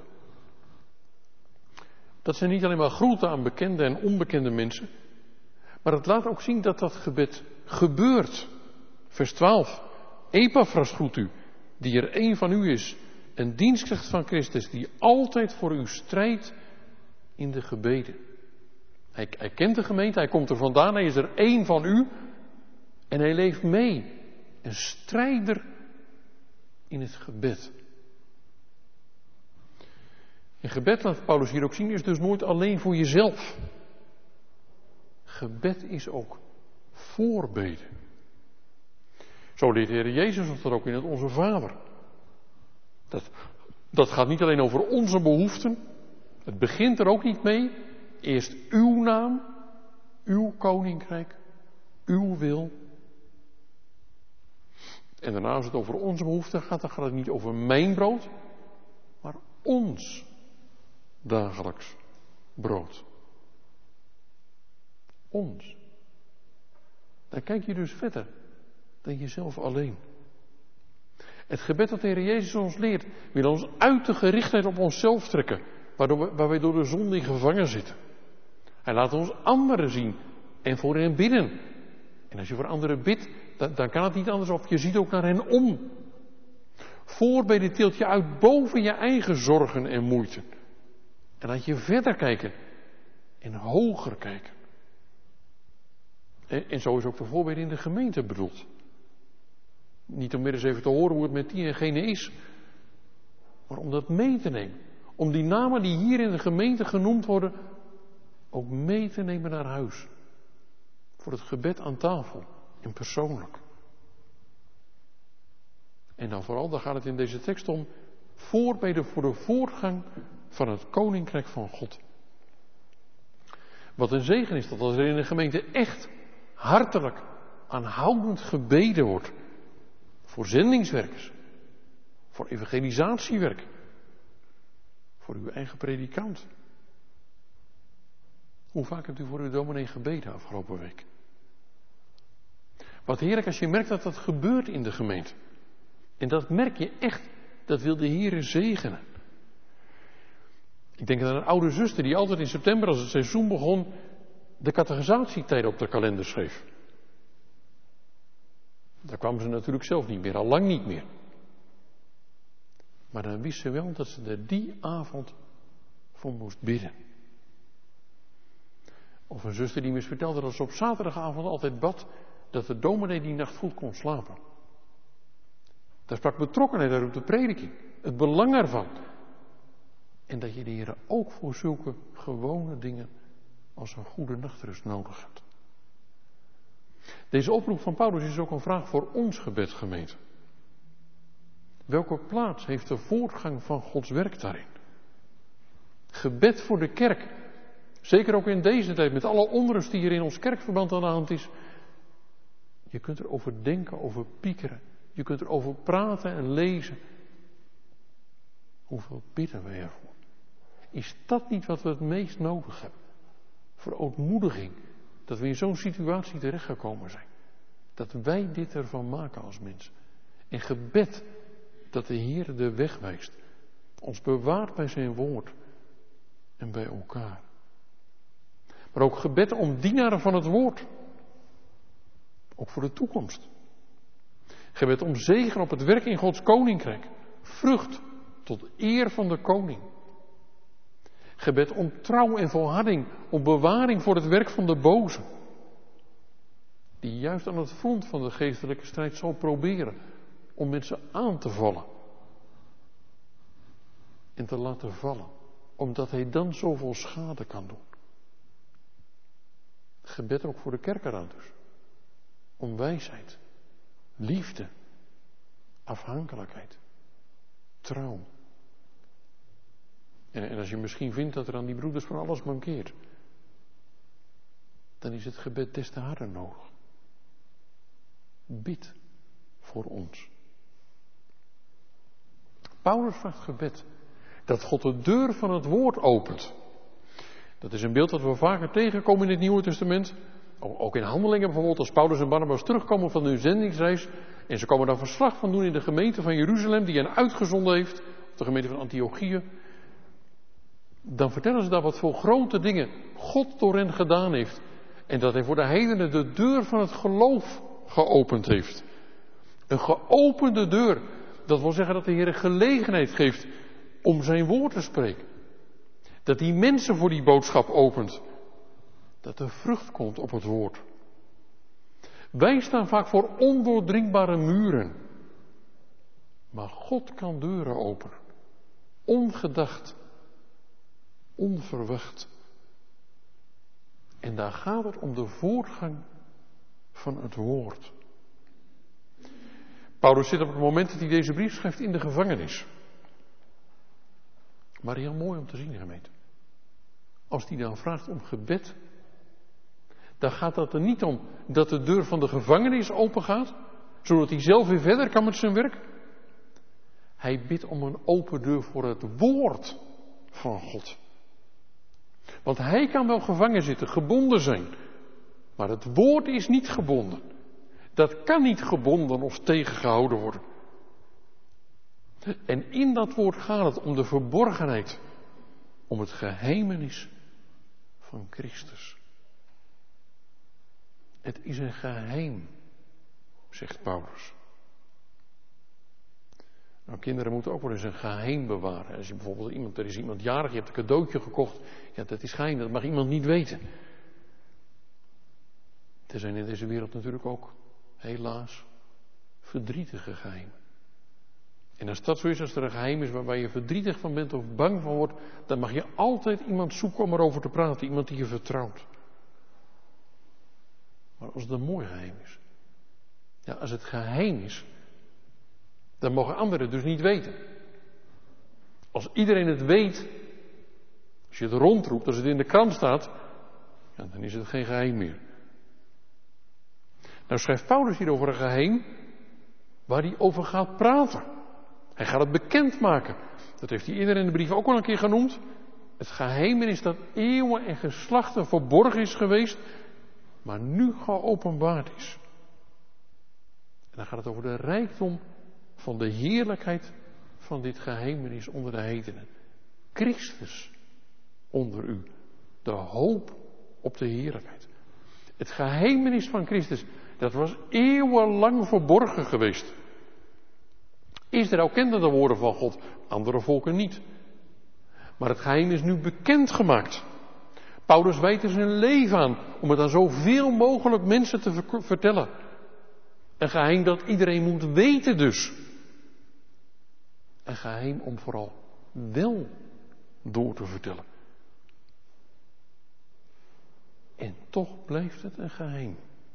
Dat zijn niet alleen maar groeten aan bekende en onbekende mensen. Maar het laat ook zien dat dat gebed gebeurt. Vers twaalf. Epaphras groet u, die er één van u is. Een dienstknecht van Christus die altijd voor u strijdt in de gebeden. Hij, hij kent de gemeente, hij komt er vandaan, hij is er één van u. En hij leeft mee. Een strijder in het gebed. En gebed, laat Paulus hier ook zien, is dus nooit alleen voor jezelf. Gebed is ook voorbeden. Zo leert de Heer Jezus ons dat ook in het Onze Vader. Dat, dat gaat niet alleen over onze behoeften. Het begint er ook niet mee. Eerst uw naam, uw koninkrijk, uw wil. En daarna als het over onze behoeften gaat, dan gaat het niet over mijn brood, maar ons dagelijks brood. Ons. Dan kijk je dus verder dan jezelf alleen. Het gebed dat de Heer Jezus ons leert, wil ons uit de gerichtheid op onszelf trekken, waardoor we, waar wij door de zonde in gevangen zitten. Hij laat ons anderen zien en voor hen bidden. En als je voor anderen bidt, dan, dan kan het niet anders of je ziet ook naar hen om. Voorbeden tilt je uit boven je eigen zorgen en moeite. En laat je verder kijken en hoger kijken. En, en zo is ook de voorbeden in de gemeente bedoeld. Niet om weer eens even te horen hoe het met die en gene is, maar om dat mee te nemen. Om die namen die hier in de gemeente genoemd worden, ook mee te nemen naar huis. Voor het gebed aan tafel en persoonlijk. En dan vooral, daar gaat het in deze tekst om, voorbeden voor de voortgang van het Koninkrijk van God. Wat een zegen is dat als er in de gemeente echt hartelijk, aanhoudend gebeden wordt. Voor zendingswerkers. Voor evangelisatiewerk. Voor uw eigen predikant. Hoe vaak hebt u voor uw dominee gebeden afgelopen week? Wat heerlijk als je merkt dat dat gebeurt in de gemeente. En dat merk je echt. Dat wil de Heere zegenen. Ik denk aan een oude zuster die altijd in september, als het seizoen begon, de catechisatie-tijden op de kalender schreef. Daar kwam ze natuurlijk zelf niet meer, al lang niet meer. Maar dan wist ze wel dat ze er die avond voor moest bidden. Of een zuster die me eens vertelde dat ze op zaterdagavond altijd bad dat de dominee die nacht goed kon slapen. Daar sprak betrokkenheid uit op de prediking. Het belang ervan. En dat je de Heer ook voor zulke gewone dingen als een goede nachtrust nodig hebt. Deze oproep van Paulus is ook een vraag voor ons gebed, gemeente. Welke plaats heeft de voortgang van Gods werk daarin? Gebed voor de kerk. Zeker ook in deze tijd, met alle onrust die hier in ons kerkverband aan de hand is. Je kunt er over denken, over piekeren. Je kunt er over praten en lezen. Hoeveel bidden wij ervoor? Is dat niet wat we het meest nodig hebben? Verootmoediging. Dat we in zo'n situatie terechtgekomen zijn. Dat wij dit ervan maken als mensen. En gebed dat de Heer de weg wijst. Ons bewaart bij zijn woord. En bij elkaar. Maar ook gebed om dienaren van het woord. Ook voor de toekomst. Gebed om zegen op het werk in Gods koninkrijk. Vrucht tot eer van de koning. Gebed om trouw en volharding, om bewaring voor het werk van de boze. Die juist aan het front van de geestelijke strijd zal proberen om mensen aan te vallen. En te laten vallen, omdat hij dan zoveel schade kan doen. Gebed ook voor de kerkeraad dus. Om wijsheid, liefde, afhankelijkheid, trouw. En, en als je misschien vindt dat er aan die broeders van alles mankeert, dan is het gebed des te harder nodig. Bid voor ons. Paulus vraagt gebed dat God de deur van het woord opent. Dat is een beeld dat we vaker tegenkomen in het Nieuwe Testament. Ook in Handelingen bijvoorbeeld, als Paulus en Barnabas terugkomen van hun zendingsreis. En ze komen daar verslag van doen in de gemeente van Jeruzalem, die hen uitgezonden heeft. Of de gemeente van Antiochië. Dan vertellen ze daar wat voor grote dingen God door hen gedaan heeft. En dat hij voor de heidenen de deur van het geloof geopend heeft. Een geopende deur. Dat wil zeggen dat de Heer gelegenheid geeft om zijn woord te spreken. Dat hij mensen voor die boodschap opent. Dat er vrucht komt op het woord. Wij staan vaak voor ondoordringbare muren. Maar God kan deuren openen. Ongedacht. Onverwacht. En daar gaat het om de voortgang van het woord. Paulus zit op het moment dat hij deze brief schrijft in de gevangenis. Maar heel mooi om te zien, gemeente. Als hij dan vraagt om gebed, dan gaat het er niet om dat de deur van de gevangenis open gaat, Zodat hij zelf weer verder kan met zijn werk. Hij bidt om een open deur voor het woord van God. Want hij kan wel gevangen zitten, gebonden zijn. Maar het woord is niet gebonden. Dat kan niet gebonden of tegengehouden worden. En in dat woord gaat het om de verborgenheid. Om het geheimenis van Christus. Het is een geheim, zegt Paulus. Nou, kinderen moeten ook wel eens een geheim bewaren. Als je bijvoorbeeld iemand, er is iemand jarig, je hebt een cadeautje gekocht. Ja, dat is geheim, dat mag iemand niet weten. Er zijn in deze wereld natuurlijk ook, helaas, verdrietige geheimen. En als dat zo is, als er een geheim is waarbij je verdrietig van bent of bang van wordt, dan mag je altijd iemand zoeken om erover te praten. Iemand die je vertrouwt. Maar als het een mooi geheim is. Ja, als het geheim is, dan mogen anderen het dus niet weten. Als iedereen het weet, als je het rondroept, als het in de krant staat, ja, dan is het geen geheim meer. Nou schrijft Paulus hier over een geheim waar hij over gaat praten. Hij gaat het bekendmaken. Dat heeft hij eerder in de brief ook al een keer genoemd. Het geheimenis dat eeuwen en geslachten verborgen is geweest, maar nu geopenbaard is. En dan gaat het over de rijkdom van de heerlijkheid van dit geheimenis onder de heidenen. Christus onder u. De hoop op de heerlijkheid. Het geheimenis van Christus, dat was eeuwenlang verborgen geweest. Israël kende de woorden van God, andere volken niet. Maar het geheim is nu bekendgemaakt. Paulus wijdt er zijn leven aan om het aan zoveel mogelijk mensen te ver- vertellen. Een geheim dat iedereen moet weten dus. Een geheim om vooral wel door te vertellen. En toch blijft het een geheim.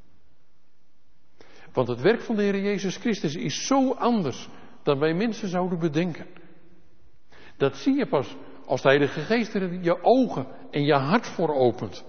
Want het werk van de Heer Jezus Christus is zo anders dan wij mensen zouden bedenken. Dat zie je pas als de Heilige Geest er je ogen en je hart voor opent.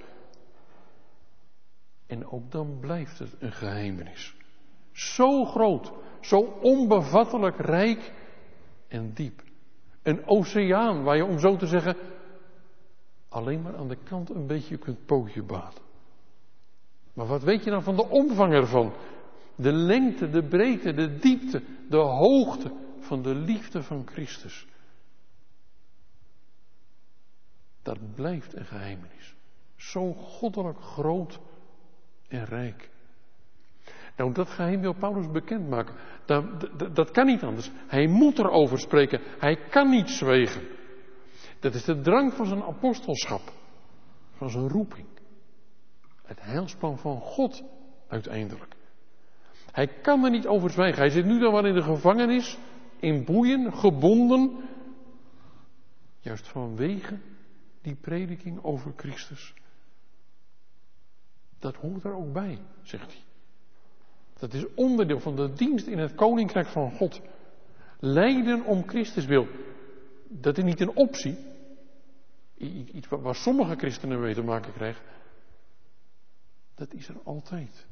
En ook dan blijft het een geheimenis. Zo groot, zo onbevattelijk rijk en diep. Een oceaan waar je, om zo te zeggen, alleen maar aan de kant een beetje kunt pootje baden. Maar wat weet je dan van de omvang ervan? De lengte, de breedte, de diepte, de hoogte van de liefde van Christus. Dat blijft een geheimenis. Zo goddelijk groot en rijk. Nou, dat geheim wil Paulus bekendmaken. Dat, dat, dat kan niet anders. Hij moet erover spreken. Hij kan niet zwijgen. Dat is de drang van zijn apostelschap. Van zijn roeping. Het heilsplan van God uiteindelijk. Hij kan er niet over zwijgen. Hij zit nu dan wel in de gevangenis. In boeien, gebonden. Juist vanwege die prediking over Christus. Dat hoort er ook bij, zegt hij. Dat is onderdeel van de dienst in het koninkrijk van God. Lijden om Christus wil. Dat is niet een optie. Iets waar sommige christenen mee te maken krijgen. Dat is er altijd.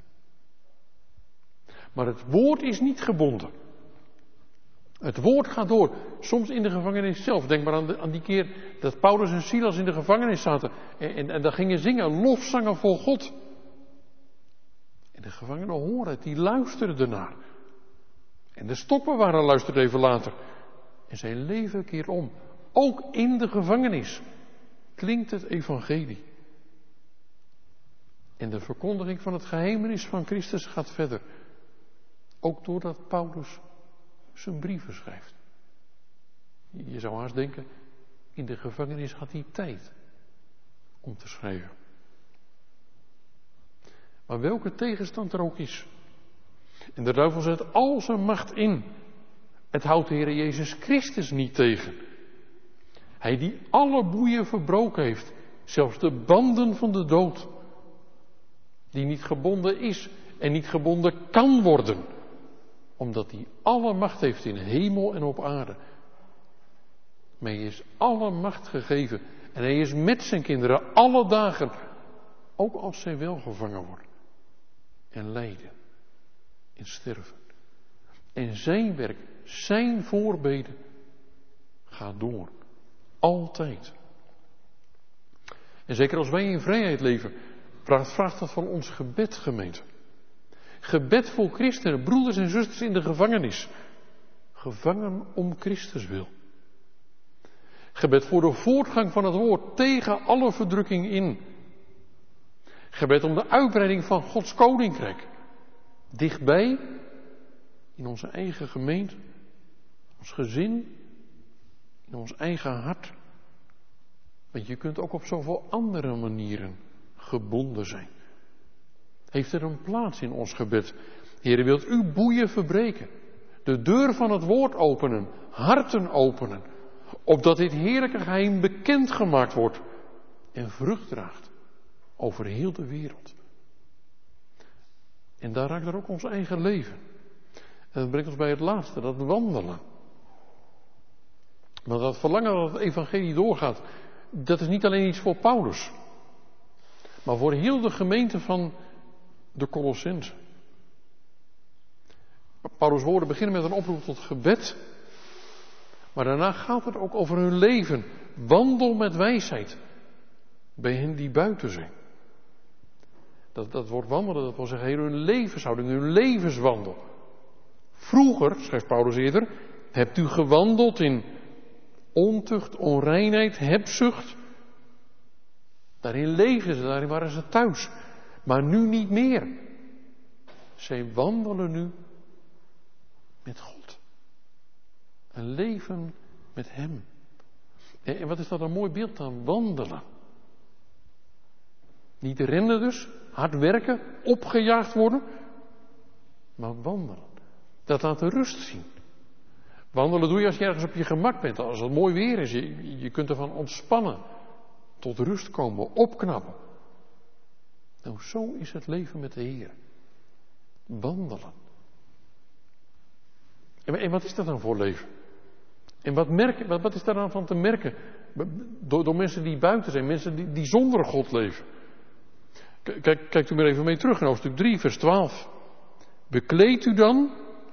Maar het woord is niet gebonden. Het woord gaat door. Soms in de gevangenis zelf. Denk maar aan, de, aan die keer dat Paulus en Silas in de gevangenis zaten. En, en, en daar gingen zingen, lofzangen voor God. En de gevangenen hoorden het, die luisterden ernaar. En de stokbewaarder luisterde even later. En zijn leven keert om. Ook in de gevangenis klinkt het evangelie. En de verkondiging van het geheimenis van Christus gaat verder. Ook doordat Paulus zijn brieven schrijft. Je zou haast denken, in de gevangenis had hij tijd om te schrijven. Maar welke tegenstand er ook is. En de duivel zet al zijn macht in. Het houdt de Heer Jezus Christus niet tegen. Hij die alle boeien verbroken heeft. Zelfs de banden van de dood. Die niet gebonden is en niet gebonden kan worden. Omdat hij alle macht heeft in hemel en op aarde. Maar hij is alle macht gegeven. En hij is met zijn kinderen alle dagen. Ook als zij wel gevangen worden. En lijden. En sterven. En zijn werk, zijn voorbeden gaat door. Altijd. En zeker als wij in vrijheid leven, vraagt, vraagt dat van ons gebed, gemeente. Gebed voor christenen, broeders en zusters in de gevangenis. Gevangen om Christus wil. Gebed voor de voortgang van het woord tegen alle verdrukking in. Gebed om de uitbreiding van Gods koninkrijk. Dichtbij, in onze eigen gemeente, ons gezin, in ons eigen hart. Want je kunt ook op zoveel andere manieren gebonden zijn. Heeft er een plaats in ons gebed? Heere, wilt u boeien verbreken? De deur van het woord openen, harten openen. Opdat dit heerlijke geheim bekendgemaakt wordt en vrucht draagt over heel de wereld. En daar raakt er ook ons eigen leven. En dat brengt ons bij het laatste, dat wandelen. Want dat verlangen dat het evangelie doorgaat, dat is niet alleen iets voor Paulus. Maar voor heel de gemeente van de Colossenzen. Paulus' woorden beginnen met een oproep tot gebed. Maar daarna gaat het ook over hun leven. Wandel met wijsheid. Bij hen die buiten zijn. Dat, dat woord wandelen, dat wil zeggen hun levenshouding, hun levenswandel. Vroeger, schrijft Paulus eerder, hebt u gewandeld in ontucht, onreinheid, hebzucht. Daarin leven ze, daarin waren ze thuis. Maar nu niet meer. Zij wandelen nu met God. Een leven met Hem. En wat is dat een mooi beeld dan? Wandelen. Niet rennen dus, hard werken, opgejaagd worden. Maar wandelen. Dat laat de rust zien. Wandelen doe je als je ergens op je gemak bent. Als het mooi weer is. Je, je kunt ervan ontspannen. Tot rust komen, opknappen. Nou, zo is het leven met de Heer. Wandelen. En, en wat is dat dan voor leven? En wat, merk, wat, wat is daar dan van te merken? Door, door mensen die buiten zijn, mensen die, die zonder God leven. Kijk, kijkt u maar even mee terug in hoofdstuk drie, vers twaalf. Bekleed u dan,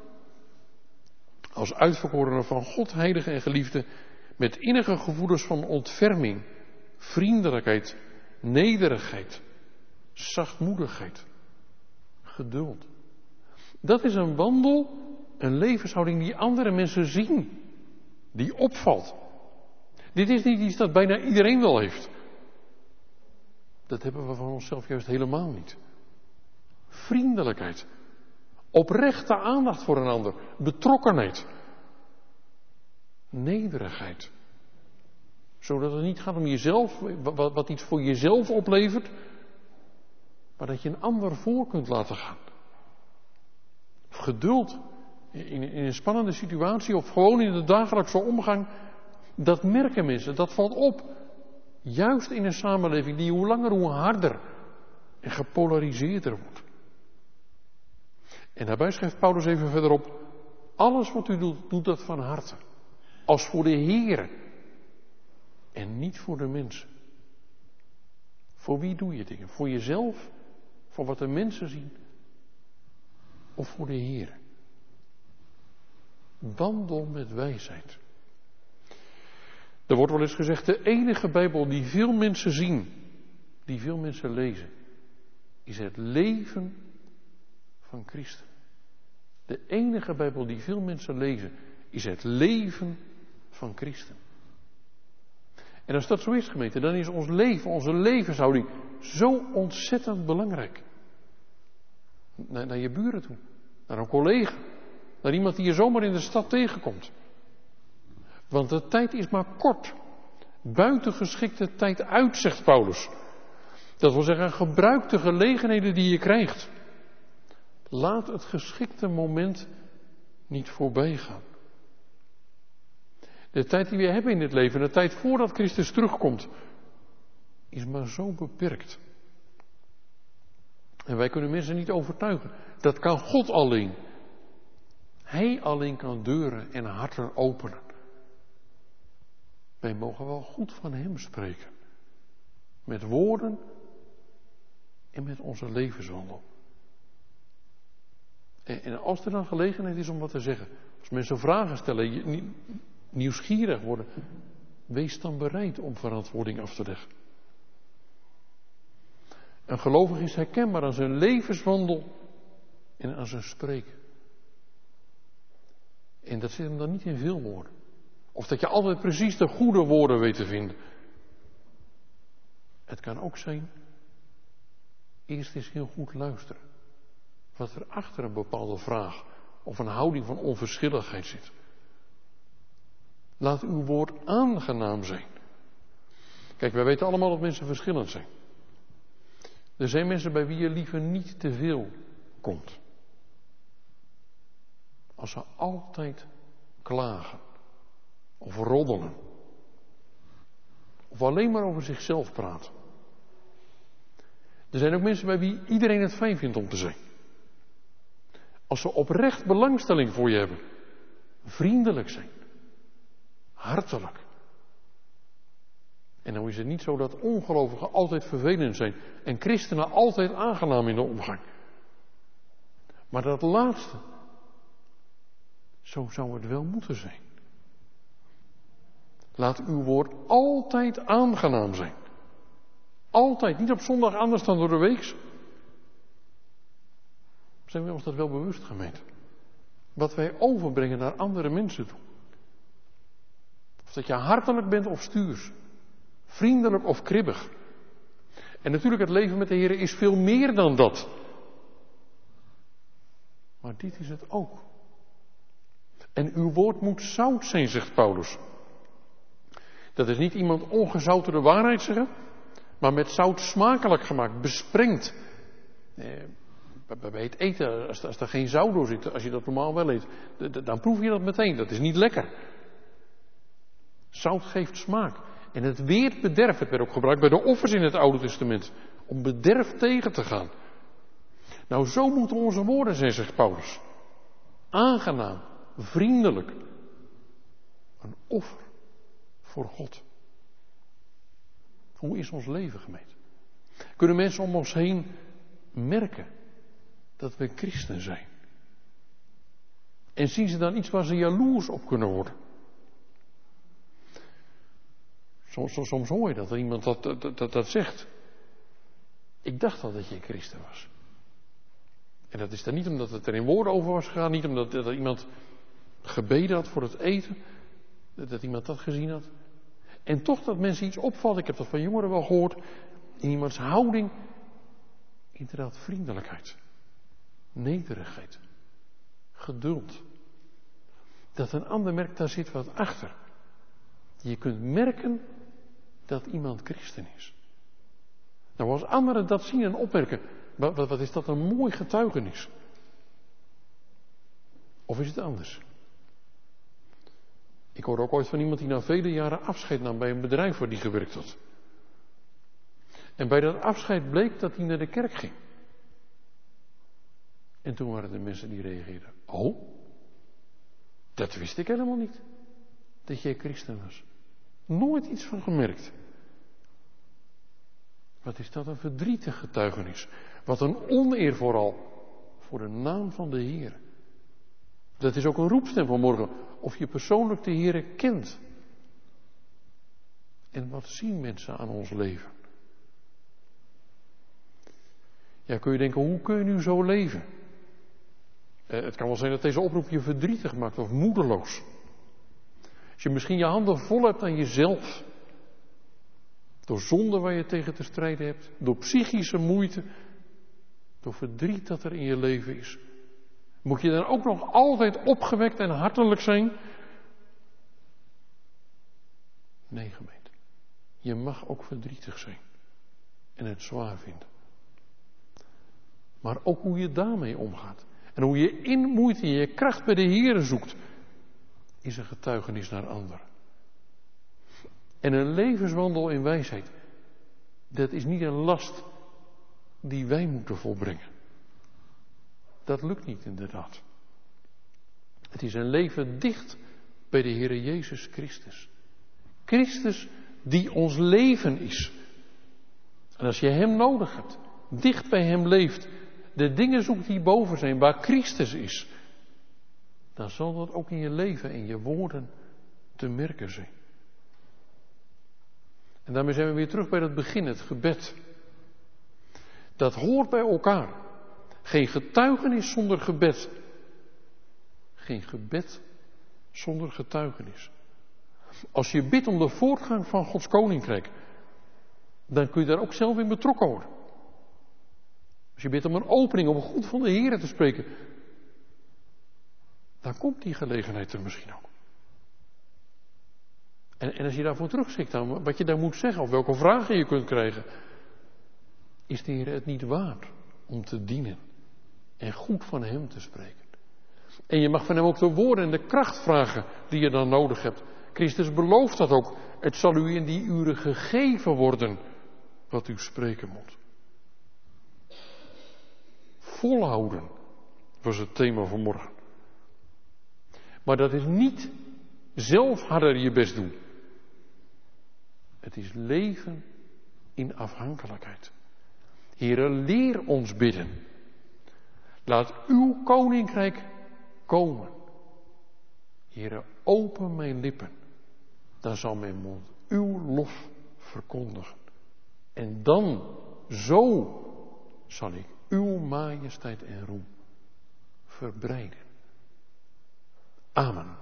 als uitverkorenen van God, heilige en geliefde, met innige gevoelens van ontferming, vriendelijkheid, nederigheid, zachtmoedigheid, geduld. Dat is een wandel, een levenshouding die andere mensen zien, die opvalt. Dit is niet iets dat bijna iedereen wel heeft. Dat hebben we van onszelf juist helemaal niet. Vriendelijkheid, oprechte aandacht voor een ander, betrokkenheid, nederigheid. Zodat het niet gaat om jezelf, wat, wat iets voor jezelf oplevert, maar dat je een ander voor kunt laten gaan. Of geduld in, in een spannende situatie of gewoon in de dagelijkse omgang. Dat merken mensen, dat valt op. Juist in een samenleving die hoe langer hoe harder en gepolariseerder wordt. En daarbij schrijft Paulus even verderop. Alles wat u doet, doet dat van harte. Als voor de Heere. En niet voor de mensen. Voor wie doe je dingen? Voor jezelf? Voor wat de mensen zien? Of voor de Heere? Wandel met wijsheid. Er wordt wel eens gezegd, de enige Bijbel die veel mensen zien, die veel mensen lezen, is het leven van Christus. De enige Bijbel die veel mensen lezen, is het leven van Christus. En als dat zo is, gemeente, dan is ons leven, onze levenshouding zo ontzettend belangrijk. Naar, naar je buren toe, naar een collega, naar iemand die je zomaar in de stad tegenkomt. Want de tijd is maar kort. Buitengeschikte tijd uit, zegt Paulus. Dat wil zeggen, gebruik de gelegenheden die je krijgt. Laat het geschikte moment niet voorbij gaan. De tijd die we hebben in dit leven, de tijd voordat Christus terugkomt, is maar zo beperkt. En wij kunnen mensen niet overtuigen. Dat kan God alleen. Hij alleen kan deuren en harten openen. Wij mogen wel goed van Hem spreken. Met woorden en met onze levenswandel. En, en als er dan gelegenheid is om wat te zeggen, als mensen vragen stellen, je, nieuwsgierig worden, wees dan bereid om verantwoording af te leggen. Een gelovige is herkenbaar aan zijn levenswandel en aan zijn spreken. En dat zit hem dan niet in veel woorden. Of dat je altijd precies de goede woorden weet te vinden. Het kan ook zijn, eerst eens heel goed luisteren. Wat er achter een bepaalde vraag of een houding van onverschilligheid zit. Laat uw woord aangenaam zijn. Kijk, wij weten allemaal dat mensen verschillend zijn. Er zijn mensen bij wie je liever niet te veel komt. Als ze altijd klagen. Of roddelen. Of alleen maar over zichzelf praten. Er zijn ook mensen bij wie iedereen het fijn vindt om te zijn. Als ze oprecht belangstelling voor je hebben. Vriendelijk zijn. Hartelijk. En dan is het niet zo dat ongelovigen altijd vervelend zijn. En christenen altijd aangenaam in de omgang. Maar dat laatste. Zo zou het wel moeten zijn. Laat uw woord altijd aangenaam zijn. Altijd. Niet op zondag anders dan door de week. Zijn we ons dat wel bewust, gemeente? Wat wij overbrengen naar andere mensen toe. Of dat je hartelijk bent of stuurs. Vriendelijk of kribbig. En natuurlijk, het leven met de Heer is veel meer dan dat. Maar dit is het ook. En uw woord moet zout zijn, zegt Paulus. Dat is niet iemand ongezouten waarheid zeggen, maar met zout smakelijk gemaakt, besprengd. Eh, bij het eten, als, als er geen zout door zit, als je dat normaal wel eet, dan proef je dat meteen. Dat is niet lekker. Zout geeft smaak. En het weert bederf. Het werd ook gebruikt bij de offers in het Oude Testament. Om bederf tegen te gaan. Nou, zo moeten onze woorden zijn, zegt Paulus. Aangenaam, vriendelijk. Een offer voor God. Hoe is ons leven, gemeente? Kunnen mensen om ons heen merken dat we christen zijn? En zien ze dan iets waar ze jaloers op kunnen worden? Soms, soms hoor je dat er iemand dat, dat, dat, dat zegt. Ik dacht al dat je een christen was. En dat is dan niet omdat het er in woorden over was gegaan, niet omdat dat iemand gebeden had voor het eten, dat iemand dat gezien had. En toch dat mensen iets opvalt, ik heb dat van jongeren wel gehoord, in iemands houding, inderdaad vriendelijkheid, nederigheid, geduld. Dat een ander merkt, daar zit wat achter. Je kunt merken dat iemand christen is. Nou, als anderen dat zien en opmerken, wat, wat is dat een mooi getuigenis. Of is het anders? Ik hoorde ook ooit van iemand die na vele jaren afscheid nam bij een bedrijf waar die gewerkt had. En bij dat afscheid bleek dat hij naar de kerk ging. En toen waren er mensen die reageerden. Oh, dat wist ik helemaal niet. Dat jij christen was. Nooit iets van gemerkt. Wat is dat een verdrietig getuigenis. Wat een oneer vooral voor de naam van de Heer. Dat is ook een roepstem van morgen. Of je persoonlijk de Heer kent. En wat zien mensen aan ons leven? Ja, kun je denken, hoe kun je nu zo leven? Eh, het kan wel zijn dat deze oproep je verdrietig maakt of moedeloos. Als je misschien je handen vol hebt aan jezelf. Door zonde waar je tegen te strijden hebt. Door psychische moeite. Door verdriet dat er in je leven is. Moet je dan ook nog altijd opgewekt en hartelijk zijn? Nee, gemeente. Je mag ook verdrietig zijn. En het zwaar vinden. Maar ook hoe je daarmee omgaat. En hoe je in moeite je kracht bij de Heere zoekt. Is een getuigenis naar anderen. En een levenswandel in wijsheid. Dat is niet een last die wij moeten volbrengen. Dat lukt niet inderdaad. Het is een leven dicht bij de Heere Jezus Christus. Christus die ons leven is. En als je Hem nodig hebt, dicht bij Hem leeft, de dingen zoekt die boven zijn, waar Christus is, dan zal dat ook in je leven en je woorden te merken zijn. En daarmee zijn we weer terug bij het begin, het gebed. Dat hoort bij elkaar. Geen getuigenis zonder gebed. Geen gebed zonder getuigenis. Als je bidt om de voortgang van Gods koninkrijk, dan kun je daar ook zelf in betrokken worden. Als je bidt om een opening, om het goed van de Heer te spreken, dan komt die gelegenheid er misschien ook. En, en als je daarvoor terugziet aan wat je daar moet zeggen, of welke vragen je kunt krijgen, is de Heer het niet waard om te dienen en goed van Hem te spreken. En je mag van Hem ook de woorden en de kracht vragen die je dan nodig hebt. Christus belooft dat ook. Het zal u in die uren gegeven worden wat u spreken moet. Volhouden was het thema van morgen. Maar dat is niet zelf harder je best doen. Het is leven in afhankelijkheid. Heere, leer ons bidden. Laat uw koninkrijk komen. Heere, open mijn lippen. Dan zal mijn mond uw lof verkondigen. En dan, zo, zal ik uw majesteit en roem verbreiden. Amen.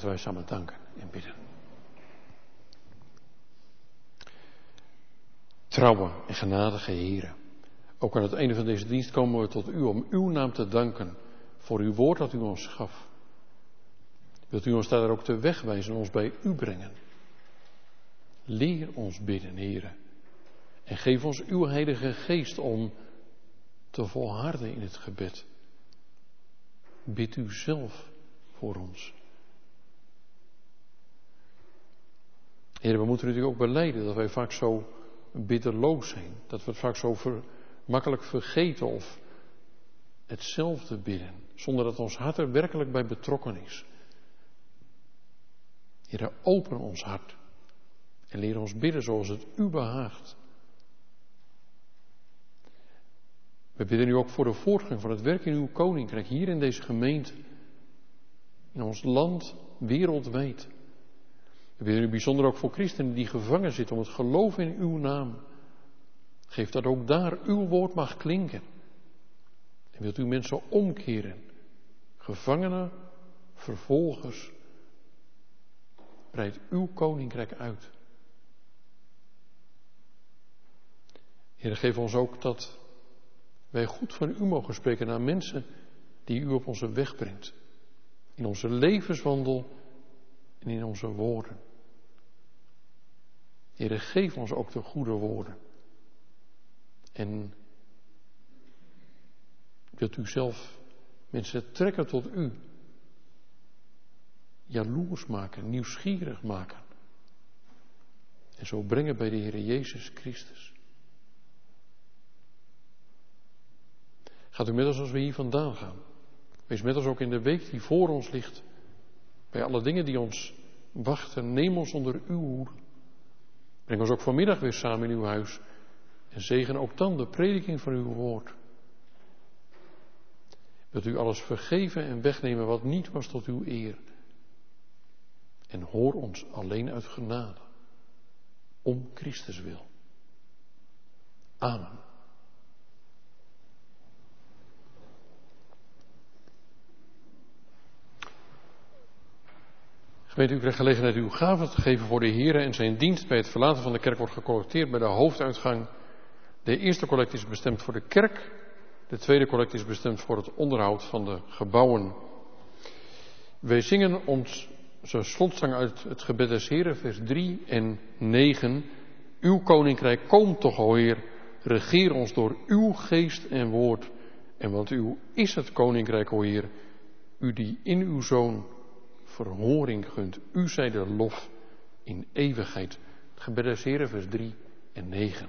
Laten wij samen danken en bidden. Trouwe en genadige Heere, ook aan het einde van deze dienst komen we tot u om uw naam te danken voor uw woord dat u ons gaf. Wilt u ons daar ook te wegwijzen en ons bij u brengen? Leer ons bidden, Heere, en geef ons uw Heilige Geest om te volharden in het gebed. Bid u zelf voor ons. Heere, we moeten natuurlijk ook belijden dat wij vaak zo bitterloos zijn. Dat we het vaak zo ver, makkelijk vergeten of hetzelfde bidden. Zonder dat ons hart er werkelijk bij betrokken is. Heere, open ons hart. En leer ons bidden zoals het u behaagt. We bidden u ook voor de voortgang van het werk in uw koninkrijk. Hier in deze gemeente. In ons land, wereldwijd. We bidden u bijzonder ook voor christenen die gevangen zitten om het geloof in uw naam. Geef dat ook daar uw woord mag klinken. En wilt u mensen omkeren. Gevangenen, vervolgers. Breid uw koninkrijk uit. Heer, geef ons ook dat wij goed van u mogen spreken naar mensen die u op onze weg brengt. In onze levenswandel en in onze woorden. Heer, geef ons ook de goede woorden. En wilt u zelf mensen trekken tot u. Jaloers maken, nieuwsgierig maken. En zo brengen bij de Heer Jezus Christus. Gaat u met ons als we hier vandaan gaan. Wees met ons ook in de week die voor ons ligt. Bij alle dingen die ons wachten, neem ons onder uw hoede. Breng ons ook vanmiddag weer samen in uw huis. En zegen ook dan de prediking van uw woord. Wilt u alles vergeven en wegnemen wat niet was tot uw eer. En hoor ons alleen uit genade. Om Christus wil. Amen. Gemeente, u krijgt gelegenheid uw gaven te geven voor de Heere en zijn dienst. Bij het verlaten van de kerk wordt gecollecteerd bij de hoofduitgang. De eerste collecte is bestemd voor de kerk. De tweede collecte is bestemd voor het onderhoud van de gebouwen. Wij zingen onze slotzang uit het gebed des Heeren, vers drie en negen. Uw koninkrijk komt toch, o Heer, regeer ons door uw geest en woord. En want uw is het koninkrijk, o Heer, u die in uw Zoon verhoring gunt. U zij de lof in eeuwigheid. Het gebed des Heeren, vers drie en negen.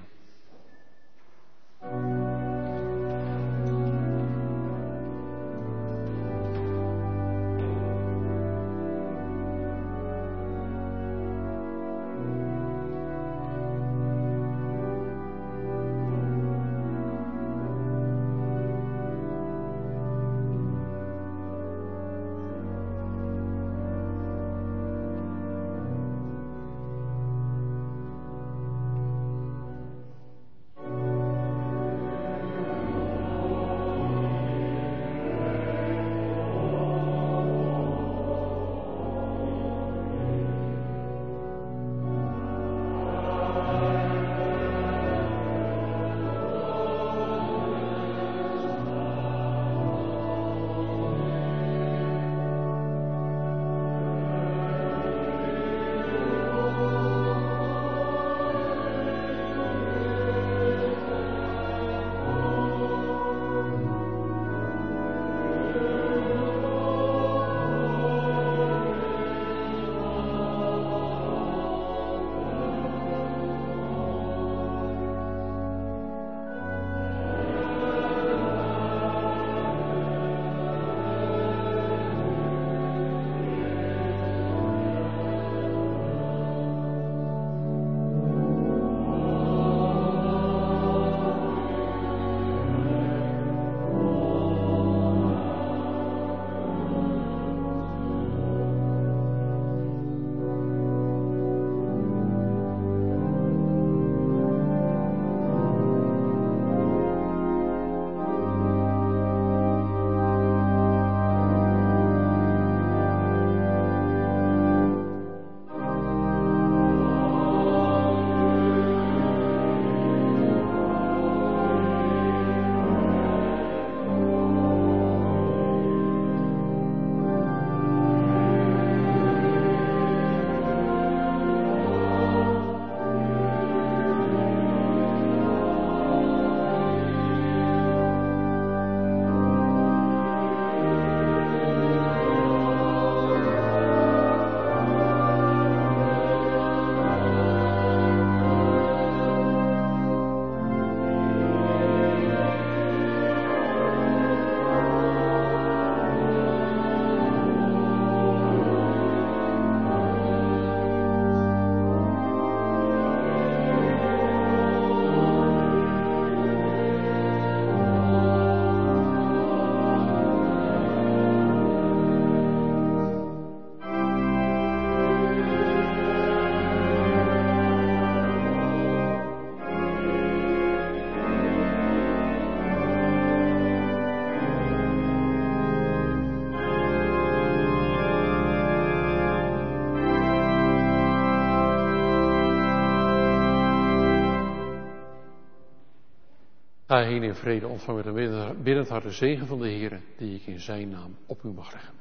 Ga heen in vrede, ontvang met een biddend hart de zegen van de Heere, die ik in zijn naam op u mag leggen.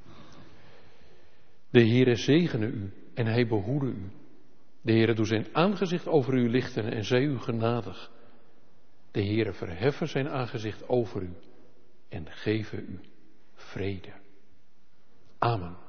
De Heere zegene u en hij behoede u. De Heere doet zijn aangezicht over u lichten en zij u genadig. De Heere verheffen zijn aangezicht over u en geven u vrede. Amen.